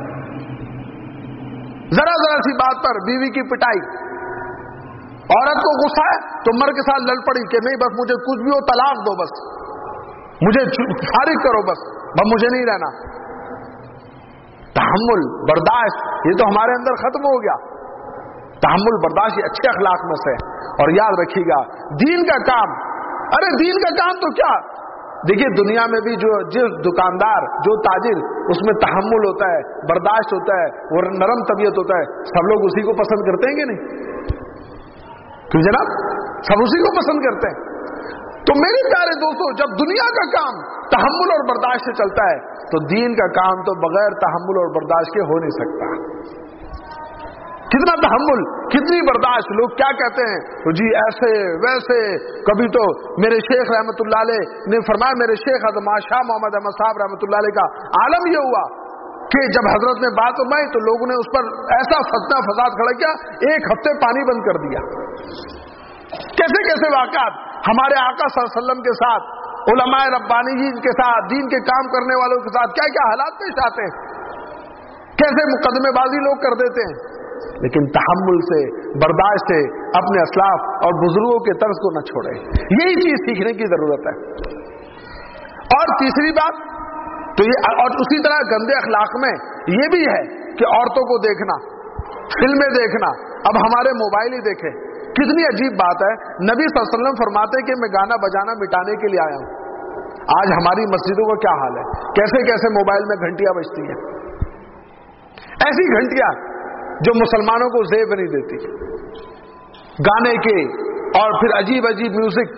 जरा जरा सी बात पर बीवी की पिटाई, औरत को गुस्सा है तो मर्द के साथ लड़ पड़ी कि नहीं बस मुझे कुछ भी हो तलाक दो, बस मुझे फारिग करो, बस बस मुझे नहीं रहना। तहम्मुल बर्दाश्त ये तो हमारे अंदर खत्म हो गया। तहम्मुल बर्दाश्त ये अच्छे अखलाक में से। और याद रखिएगा दीन का काम, अरे दीन का काम तो क्या, देखिए दुनिया में भी जो जिस दुकानदार, जो ताजिर, उसमें तहम्मुल होता है, बर्दाश्त होता है, वो नरम तबीयत होता है, सब लोग उसी को पसंद करते हैं कि नहीं? क्यों जनाब, सब उसी को पसंद करते हैं। तो मेरे प्यारे दोस्तों, जब दुनिया का काम तहम्मुल और बर्दाश्त से चलता है तो दीन का काम तो बगैर तहम्मुल और बर्दाश्त के हो नहीं सकता। कितना तहम्मुल, कितनी बर्दाश्त। लोग क्या कहते हैं तो जी ऐसे वैसे। कभी तो मेरे शेख रहमतुल्लाह अलैह ने फरमाया, मेरे शेख शाह मोहम्मद अहमद साहब रहमतुल्लाह अलैह का आलम ये हुआ कि जब हजरत ने बात उठाई तो लोगों ने उस पर ऐसा फतना फसाद खड़ा किया, एक हफ्ते पानी बंद कर दिया। कैसे कैसे वाक़यात हमारे आका सल्लल्लाहु अलैहि वसल्लम के साथ, उलमाए रब्बानी जी के साथ, दीन के काम करने वालों के साथ क्या क्या हालात पेश आते हैं, कैसे मुकदमेबाजी लोग कर देते हैं। लेकिन तहम्मुल से, बर्दाश्त से अपने असलाफ और बुजुर्गों के तर्ज को न छोड़े। यही चीज सीखने की जरूरत है। और तीसरी बात तो ये, और उसी तरह गंदे अखलाक में ये भी है कि औरतों को देखना, फिल्में देखना। अब हमारे मोबाइल ही देखें, कितनी अजीब बात है। नबी सल्लल्लाहु अलैहि वसल्लम फरमाते कि मैं गाना बजाना मिटाने के लिए आया हूं। आज हमारी मस्जिदों का क्या हाल है, कैसे कैसे मोबाइल में घंटियां बजती हैं, ऐसी घंटियां जो मुसलमानों को ज़ेब नहीं देती, गाने के, اور پھر عجیب عجیب میوزک.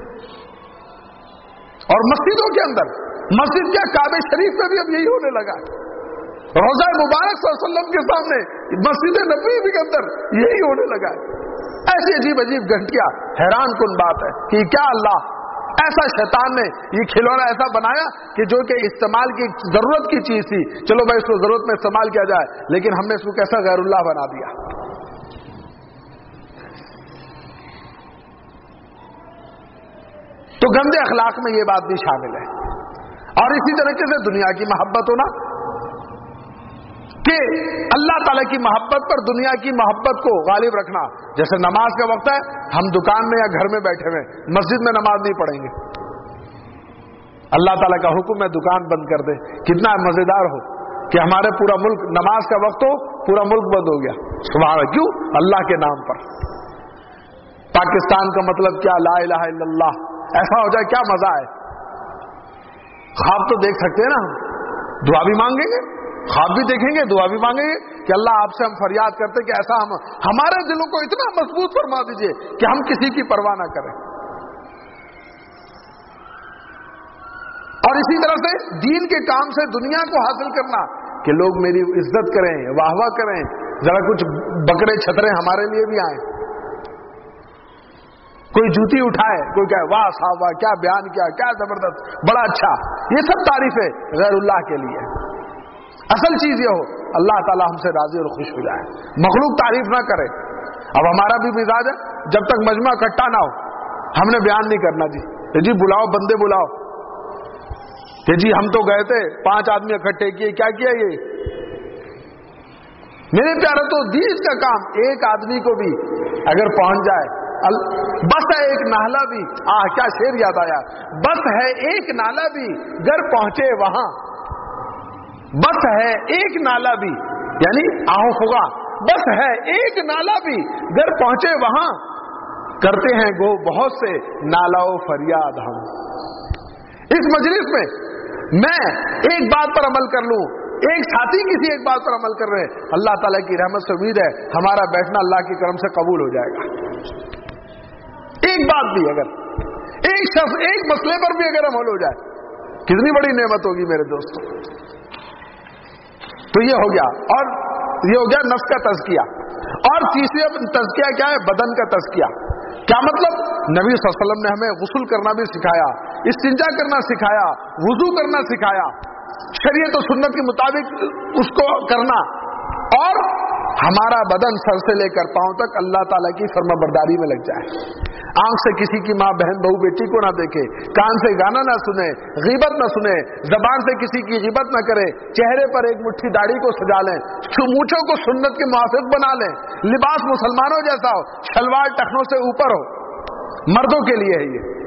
اور مسجدوں کے اندر، مسجد کیا کعبہ شریف میں بھی اب یہی ہونے لگا. روضہ مبارک صلی اللہ علیہ وسلم کے سامنے مسجد نبوی کے اندر یہی ہونے لگا. ایسی عجیب عجیب گھنٹیاں. حیران کن بات ہے کہ کیا اللہ ایسا شیطان نے یہ کھلونا ایسا بنایا کہ جو کہ استعمال کی ضرورت کی چیز تھی، چلو بھائی اس کو ضرورت میں استعمال کیا جائے، لیکن ہم نے اس کو کیسا غیر اللہ بنا دیا. تو گندے اخلاق میں یہ بات بھی شامل ہے. اور اسی طریقے سے دنیا کی محبت ہونا، کہ اللہ تعالیٰ کی محبت پر دنیا کی محبت کو غالب رکھنا. جیسے نماز کا وقت ہے، ہم دکان میں یا گھر میں بیٹھے ہوئے مسجد میں نماز نہیں پڑھیں گے. اللہ تعالیٰ کا حکم ہے دکان بند کر دے. کتنا مزیدار ہو کہ ہمارے پورا ملک نماز کا وقت ہو، پورا ملک بند ہو گیا. سبحان اللہ. کیوں؟ اللہ کے نام پر. پاکستان کا مطلب کیا؟ لا الہ الا اللہ. ایسا ہو جائے کیا مزہ ہے. خواب تو دیکھ سکتے ہیں نا، ہم دعا بھی مانگیں گے، خواب بھی دیکھیں گے، دعا بھی مانگیں گے کہ اللہ آپ سے ہم فریاد کرتے کہ ایسا ہم ہمارے دلوں کو اتنا مضبوط فرما دیجئے کہ ہم کسی کی پرواہ نہ کریں. اور اسی طرح سے دین کے کام سے دنیا کو حاصل کرنا کہ لوگ میری عزت کریں، واہ واہ کریں، ذرا کچھ بکرے چھترے ہمارے لیے بھی آئیں. کوئی جوتی اٹھائے، کوئی کہے واہ صاحب واہ، کیا بیان کیا، کیا زبردست، بڑا اچھا. یہ سب تعریفیں غیر اللہ کے لیے. اصل چیز یہ ہو اللہ تعالیٰ ہم سے راضی اور خوش ہو جائے، مخلوق تعریف نہ کرے. اب ہمارا بھی مزاج ہے، جب تک مجمع اکٹھا نہ ہو ہم نے بیان نہیں کرنا. جی جی بلاؤ، بندے بلاؤ کہ جی ہم تو گئے تھے، پانچ آدمی اکٹھے کیے، کیا کیا یہ. میرے پیارے تو دین کا کام ایک آدمی کو بھی اگر پہنچ جائے، بس ہے ایک نالا بھی، آ کیا شعر یاد آیا، بس ہے ایک نالا بھی گر پہنچے وہاں. بس ہے ایک نالا بھی، یعنی آہو ہوگا، بس ہے ایک نالا بھی گر پہنچے وہاں، کرتے ہیں گو بہت سے نالا و فریاد ہم. اس مجلس میں میں ایک بات پر عمل کر لوں، ایک ساتھی کسی ایک بات پر عمل کر رہے ہیں، اللہ تعالیٰ کی رحمت سے امید ہے ہمارا بیٹھنا اللہ کے کرم سے قبول ہو جائے گا. ایک بات بھی اگر ایک شخص ایک مسئلے پر بھی اگر عمل ہو جائے، کتنی بڑی نعمت ہوگی میرے دوستوں. تو یہ ہو گیا، اور یہ ہو گیا نفس کا تزکیہ. اور تیسری تزکیہ کیا ہے؟ بدن کا تزکیہ. کیا مطلب؟ نبی صلی اللہ علیہ وسلم نے ہمیں غسل کرنا بھی سکھایا، استنجا کرنا سکھایا، وضو کرنا سکھایا، شریعت و سنت کے مطابق اس کو کرنا. اور ہمارا بدن سر سے لے کر پاؤں تک اللہ تعالیٰ کی فرما برداری میں لگ جائے. آنکھ سے کسی کی ماں بہن بہو بیٹی کو نہ دیکھے، کان سے گانا نہ سنے، غیبت نہ سنے، زبان سے کسی کی غیبت نہ کرے، چہرے پر ایک مٹھی داڑھی کو سجا لیں، مونچھوں کو سنت کے موافق بنا لیں، لباس مسلمانوں جیسا ہو، شلوار ٹخنوں سے اوپر ہو. مردوں کے لیے ہے یہ.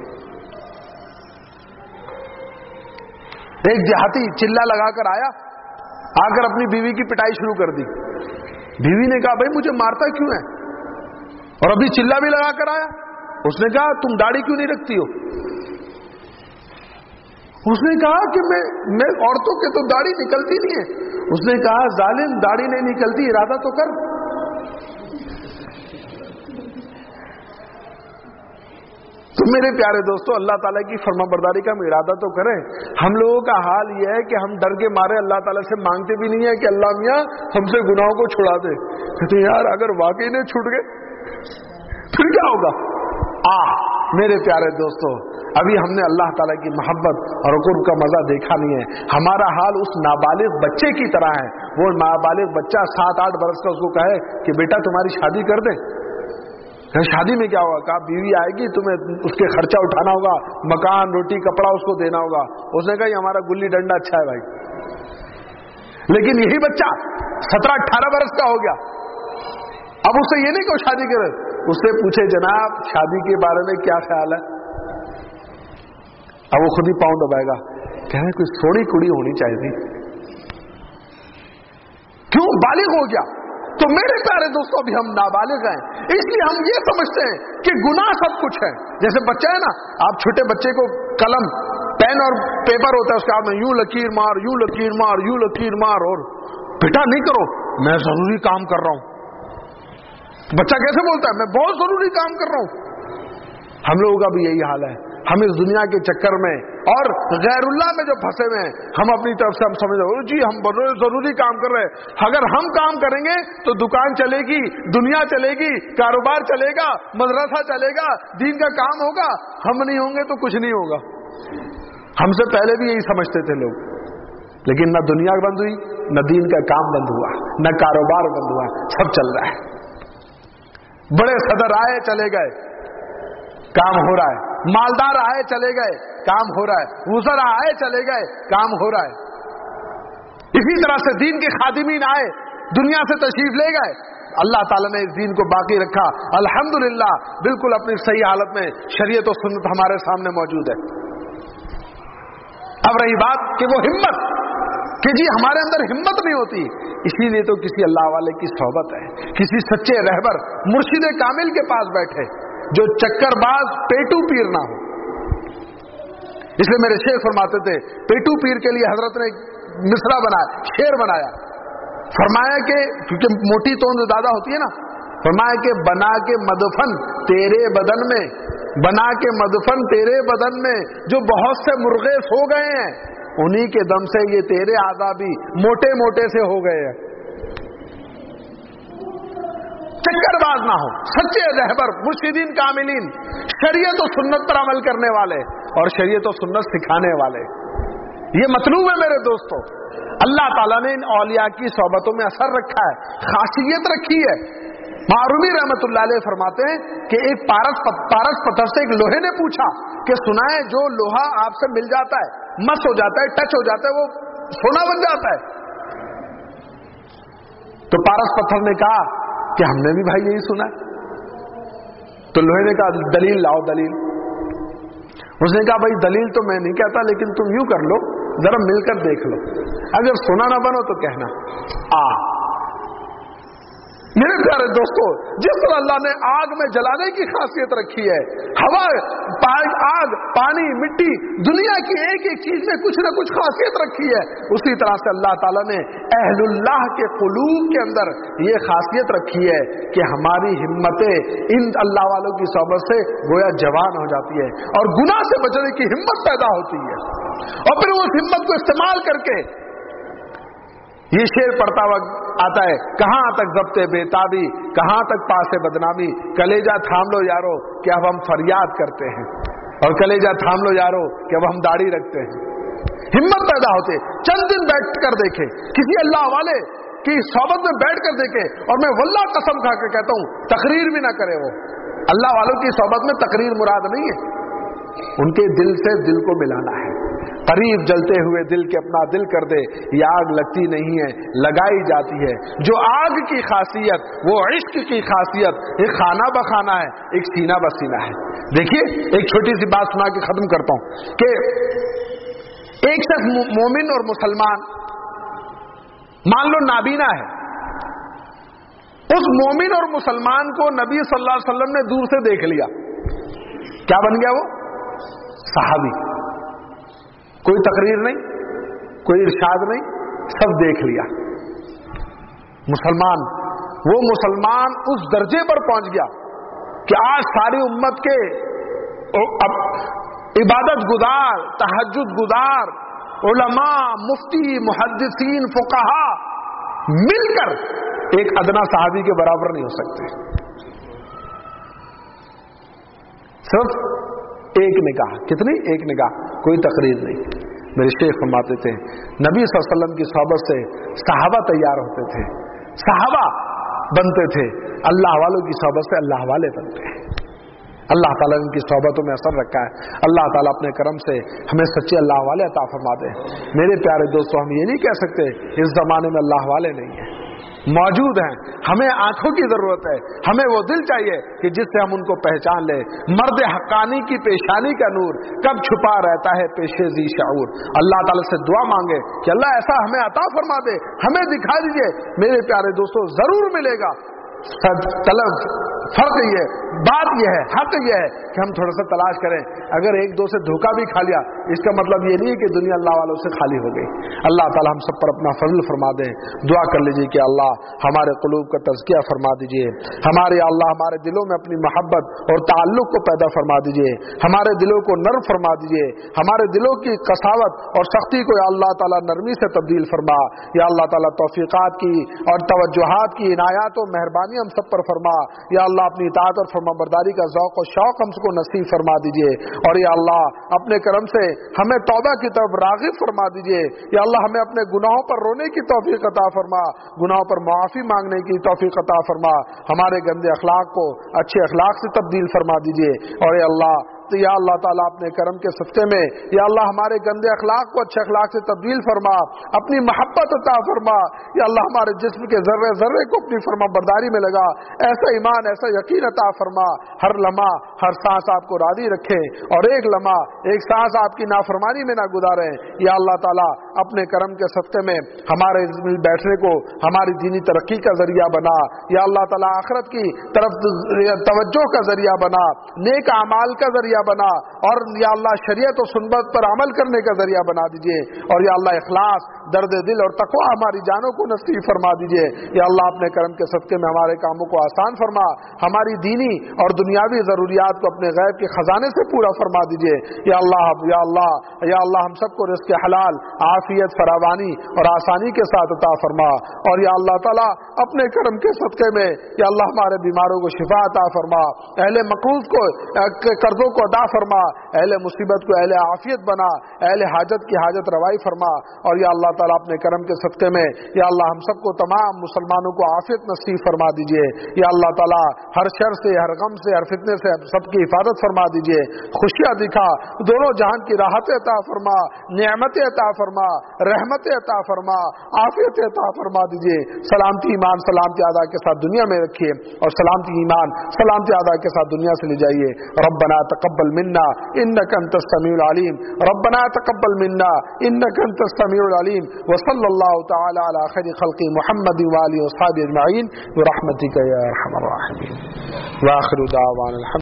ایک دیہاتی چلا لگا کر آیا، آ کر اپنی بیوی کی پٹائی شروع کر دی. بیوی نے کہا بھائی مجھے مارتا کیوں ہے، اور ابھی چلا بھی لگا کر آیا. اس نے کہا تم داڑھی کیوں نہیں رکھتی ہو. اس نے کہا کہ میں میں عورتوں کے تو داڑھی نکلتی نہیں ہے. اس نے کہا ظالم داڑھی نہیں نکلتی، ارادہ تو کر. تو میرے پیارے دوستو، اللہ تعالیٰ کی فرما برداری کا ہم ارادہ تو کریں. ہم لوگوں کا حال یہ ہے کہ ہم ڈر کے مارے اللہ تعالیٰ سے مانگتے بھی نہیں ہے کہ اللہ میاں ہم سے گناہوں کو چھڑا دے. کہتے یار اگر واقعی نہیں چھوٹ گئے پھر کیا ہوگا. آ میرے پیارے دوستو، ابھی ہم نے اللہ تعالیٰ کی محبت اور قرب کا مزہ دیکھا نہیں ہے. ہمارا حال اس نابالغ بچے کی طرح ہے. وہ نابالغ بچہ سات آٹھ برس کا اس کو کہے کہ بیٹا تمہاری شادی کر دیں. شادی میں کیا ہوگا؟ کہا بیوی آئے گی، تمہیں اس کے خرچہ اٹھانا ہوگا، مکان روٹی کپڑا اس کو دینا ہوگا. اس نے کہا یہ ہمارا گلی ڈنڈا اچھا ہے بھائی. لیکن یہی بچہ سترہ اٹھارہ برس کا ہو گیا، اب اس سے یہ نہیں کہ وہ شادی کرے، اس سے پوچھے جناب شادی کے بارے میں کیا خیال ہے، اب وہ خود ہی پاؤں دبائے گا، کہہ رہے کوئی سوڑی کڑی ہونی چاہیے. کیوں؟ بالغ ہو گیا. تو میرے پیارے دوستوں ابھی ہم نابالغ ہیں، اس لیے ہم یہ سمجھتے ہیں کہ گناہ سب کچھ ہے. جیسے بچہ ہے نا، آپ چھوٹے بچے کو قلم پین اور پیپر ہوتا ہے، اس کے ہاتھ میں یوں لکیر مار یوں لکیر مار یوں لکیر مار، اور بیٹا نہیں کرو، میں ضروری کام کر رہا ہوں. بچہ کیسے بولتا ہے میں بہت ضروری کام کر رہا ہوں. हम लोगों का भी यही हाल है। हम इस दुनिया के चक्कर में और गैरुल्लाह में जो फंसे हुए हैं, हम अपनी तरफ से हम समझ रहे हो जी हम बड़े जरूरी काम कर रहे हैं। अगर हम काम करेंगे तो दुकान चलेगी, दुनिया चलेगी, कारोबार चलेगा, मदरसा चलेगा, दीन का काम होगा। हम नहीं होंगे तो कुछ नहीं होगा। हमसे पहले भी यही समझते थे लोग, लेकिन न दुनिया बंद हुई, न दीन का काम बंद हुआ, न कारोबार बंद हुआ, सब चल रहा है। बड़े सदर आए चले गए, काम हो रहा है। मालदार आए चले गए, काम हो रहा है। वज़रा आए चले गए, काम हो रहा है। इसी तरह से दीन के खादिमीन आए, दुनिया से तशरीफ ले गए, अल्लाह ताला ने इस दीन को बाकी रखा। अल्हम्दुलिल्लाह, बिल्कुल अपनी सही हालत में शरीयत और सुन्नत हमारे सामने मौजूद है। अब रही बात कि वो हिम्मत, कि जी हमारे अंदर हिम्मत नहीं होती, इसीलिए तो किसी अल्लाह वाले की सोहबत है, किसी सच्चे रहबर मुर्शिद कामिल के पास बैठे जो चक्करबाज पेटू पीर ना हो। इसलिए मेरे शेख फरमाते थे, पेटू पीर के लिए हजरत ने मिसरा बनाया, शेर बनाया। फरमाया कि क्योंकि मोटी तोंद ज्यादा होती है ना, फरमाया कि बना के मदफन तेरे बदन में, बना के मदफन तेरे बदन में जो बहुत से मुर्गे सो गए हैं, उन्हीं के दम से ये तेरे आज़ाबी मोटे मोटे से हो गए हैं। चक्करबाज ना हो, सच्चे रहबर मुर्शिदीन कामिलीन, शरीयत और सुन्नत पर अमल करने वाले और शरीयत और सुन्नत सिखाने वाले, ये मतलूब है मेरे दोस्तों। अल्लाह ताला ने इन औलिया की सोहबतों में असर रखा है, खासियत रखी है। मारूमी रहमतुल्लाह अलैह फरमाते हैं कि एक पारस पारस पत्थर से एक लोहे ने पूछा कि सुना है जो लोहा आपसे मिल जाता है, मस हो जाता है, टच हो जाता है, वो सोना बन जाता है। तो पारस पत्थर ने कहा कि हमने भी भाई यही सुना है। तो लोहे ने कहा दलील लाओ, दलील। उसने कहा भाई दलील तो मैं नहीं कहता, लेकिन तुम यूं कर लो, जरा मिलकर देख लो, अगर सोना ना बनो तो कहना। आ मेरे प्यारे दोस्तों, जिस तरह अल्लाह ने आग में जलाने की खासियत रखी है, हवा, आग, पानी, मिट्टी, दुनिया की एक एक चीज में कुछ ना कुछ खासियत रखी है, उसी तरह से अल्लाह ताला ने अहलुल्लाह के कुलूब के अंदर ये खासियत रखी है कि हमारी हिम्मतें इन अल्लाह वालों की सोहबत से गोया जवान हो जाती है और गुनाह से बचने की हिम्मत पैदा होती है। और फिर उस हिम्मत को इस्तेमाल करके ये शेर पढ़ता वक्त आता है, कहां तक ज़ब्ते बेताबी, कहां तक पासे बदनामी, कलेजा थाम लो यारो कि अब हम फरियाद करते हैं, और कलेजा थाम लो यारो कि अब हम दाढ़ी रखते हैं। हिम्मत पैदा होते, चंद दिन बैठ कर देखे, किसी अल्लाह वाले की सोहबत में बैठ कर देखे, और मैं वल्लाह कसम खा के कहता हूं तकरीर भी ना करे। वो अल्लाह वालों की सोहबत में तकरीर मुराद नहीं है, उनके दिल से दिल को मिलाना है। करीब जलते हुए दिल के अपना दिल कर दे, ये आग लगती नहीं है, लगाई जाती है। जो आग की खासियत, वो इश्क की खासियत, एक खाना बखाना है, एक सीना बसीना है। देखिए एक छोटी सी बात सुना के खत्म करता हूं कि एक शख्स मोमिन और मुसलमान, मान लो नाबीना है, उस मोमिन और मुसलमान को नबी सल्लल्लाहु अलैहि वसल्लम ने दूर से देख लिया, क्या बन गया वो? सहाबी। कोई तकरीर नहीं, कोई इरशाद नहीं, सब देख लिया। मुसलमान, वो मुसलमान उस दर्जे पर पहुंच गया कि आज सारी उम्मत के अब इबादत गुजार, तहज्जुद गुजार, उलमा, मुफ्ती, मुहद्दिसीन, फुकाहा मिलकर एक अदना सहाबी के बराबर नहीं हो सकते। सिर्फ एक निगाह, कितनी? एक निगाह, कोई तकरीर नहीं। मेरे शेख फरमाते थे नबी सल्लल्लाहु अलैहि वसल्लम की सोहबत से सहाबा तैयार होते थे, सहाबा बनते थे, अल्लाह वालों की सोहबत से अल्लाह वाले बनते हैं। अल्लाह ताला ने इनकी सोहबतों में असर रखा है। अल्लाह ताला अपने करम से हमें सच्चे अल्लाह वाले अता फरमा दे। मेरे प्यारे दोस्तों, हम ये नहीं कह सकते इस जमाने में अल्लाह वाले नहीं है, मौजूद हैं। हमें आंखों की जरूरत है, हमें वो दिल चाहिए कि जिससे हम उनको पहचान ले। मर्द हक्कानी की पेशानी का नूर कब छुपा रहता है पेशे जी शाऊर। अल्लाह ताला से दुआ मांगे कि अल्लाह ऐसा हमें अता फरमा दे, हमें दिखा दीजिए। मेरे प्यारे दोस्तों, जरूर मिलेगा। तलब فرق یہ ہے، بات یہ ہے، حق یہ ہے کہ ہم تھوڑا سا تلاش کریں. اگر ایک دو سے دھوکہ بھی کھا لیا اس کا مطلب یہ نہیں ہے کہ دنیا اللہ والوں سے خالی ہو گئی. اللہ تعالی ہم سب پر اپنا فضل فرما دے. دعا کر لیجیے کہ اللہ ہمارے قلوب کا تزکیہ فرما دیجیے، ہمارے اللہ ہمارے دلوں میں اپنی محبت اور تعلق کو پیدا فرما دیجیے، ہمارے دلوں کو نرم فرما دیجیے، ہمارے دلوں کی قساوت اور سختی کو یا اللہ تعالیٰ نرمی سے تبدیل فرما. یا اللہ تعالیٰ توفیقات کی اور توجہات کی عنایات و مہربانی ہم سب پر فرما. یا اللہ اپنی اطاعت اور فرما برداری کا ذوق و شوق ہم سب کو نصیب فرما دیجیے. اور یا اللہ اپنے کرم سے ہمیں توبہ کی طرف راغب فرما دیجیے. یا اللہ ہمیں اپنے گناہوں پر رونے کی توفیق عطا فرما، گناہوں پر معافی مانگنے کی توفیق عطا فرما. ہمارے گندے اخلاق کو اچھے اخلاق سے تبدیل فرما دیجیے. اور یا اللہ تو یا اللہ تعالیٰ اپنے کرم کے صدقے میں یا اللہ ہمارے گندے اخلاق کو اچھے اخلاق سے تبدیل فرما، اپنی محبت عطا فرما. یا اللہ ہمارے جسم کے ذرے ذرے کو اپنی فرما برداری میں لگا، ایسا ایمان ایسا یقین عطا فرما. ہر لمحہ ہر سانس آپ کو راضی رکھے اور ایک لمحہ ایک سانس آپ کی نافرمانی میں نہ گزاریں. یا اللہ تعالیٰ اپنے کرم کے صدقے میں ہمارے بیٹھنے کو ہماری دینی ترقی کا ذریعہ بنا. یا اللہ تعالیٰ آخرت کی طرف توجہ کا ذریعہ بنا، نیک اعمال کا ذریعہ بنا، اور یا اللہ شریعت و سنت پر عمل کرنے کا ذریعہ بنا دیجیے. اور یا اللہ اخلاص، درد دل اور تقویٰ ہماری جانوں کو نصیب فرما دیجیے. یا اللہ اپنے کرم کے صدقے میں ہمارے کاموں کو آسان فرما، ہماری دینی اور دنیاوی ضروریات کو اپنے غیب کے خزانے سے پورا فرما دیجیے. یا اللہ یا اللہ یا اللہ ہم سب کو رزق حلال، عافیت، فراوانی اور آسانی کے ساتھ عطا فرما. اور یا اللہ تعالیٰ اپنے کرم کے صدقے میں یا اللہ ہمارے بیماروں کو شفا عطا فرما، اہل مقروض کو قرضوں کو عطا فرما، اہل مصیبت کو اہل عافیت بنا، اہل حاجت کی حاجت روائی فرما. اور یا اللہ تعالیٰ اپنے کرم کے صدقے میں یا اللہ ہم سب کو تمام مسلمانوں کو عافیت نصیب فرما دیجیے. یا اللہ تعالیٰ ہر شر سے، ہر غم سے، ہر فتنے سے سب کی حفاظت فرما دیجیے. خوشیاں دکھا، دونوں جہان کی راحت عطا فرما، نعمت عطا فرما، رحمت عطا فرما، عافیت عطا فرما دیجیے. سلامتی ایمان سلامتی اعضاء کے ساتھ دنیا میں رکھیے اور سلامتی ایمان سلامتی اعضاء کے ساتھ دنیا سے لے جائیے. ربنا تقبل منا انك انت السميع العليم، ربنا تقبل منا انك انت السميع العليم. وصلى الله تعالى على خير خلق محمد وآله وصحبه اجمعين برحمتك يا ارحم الراحمين. واخر دعوانا الحمد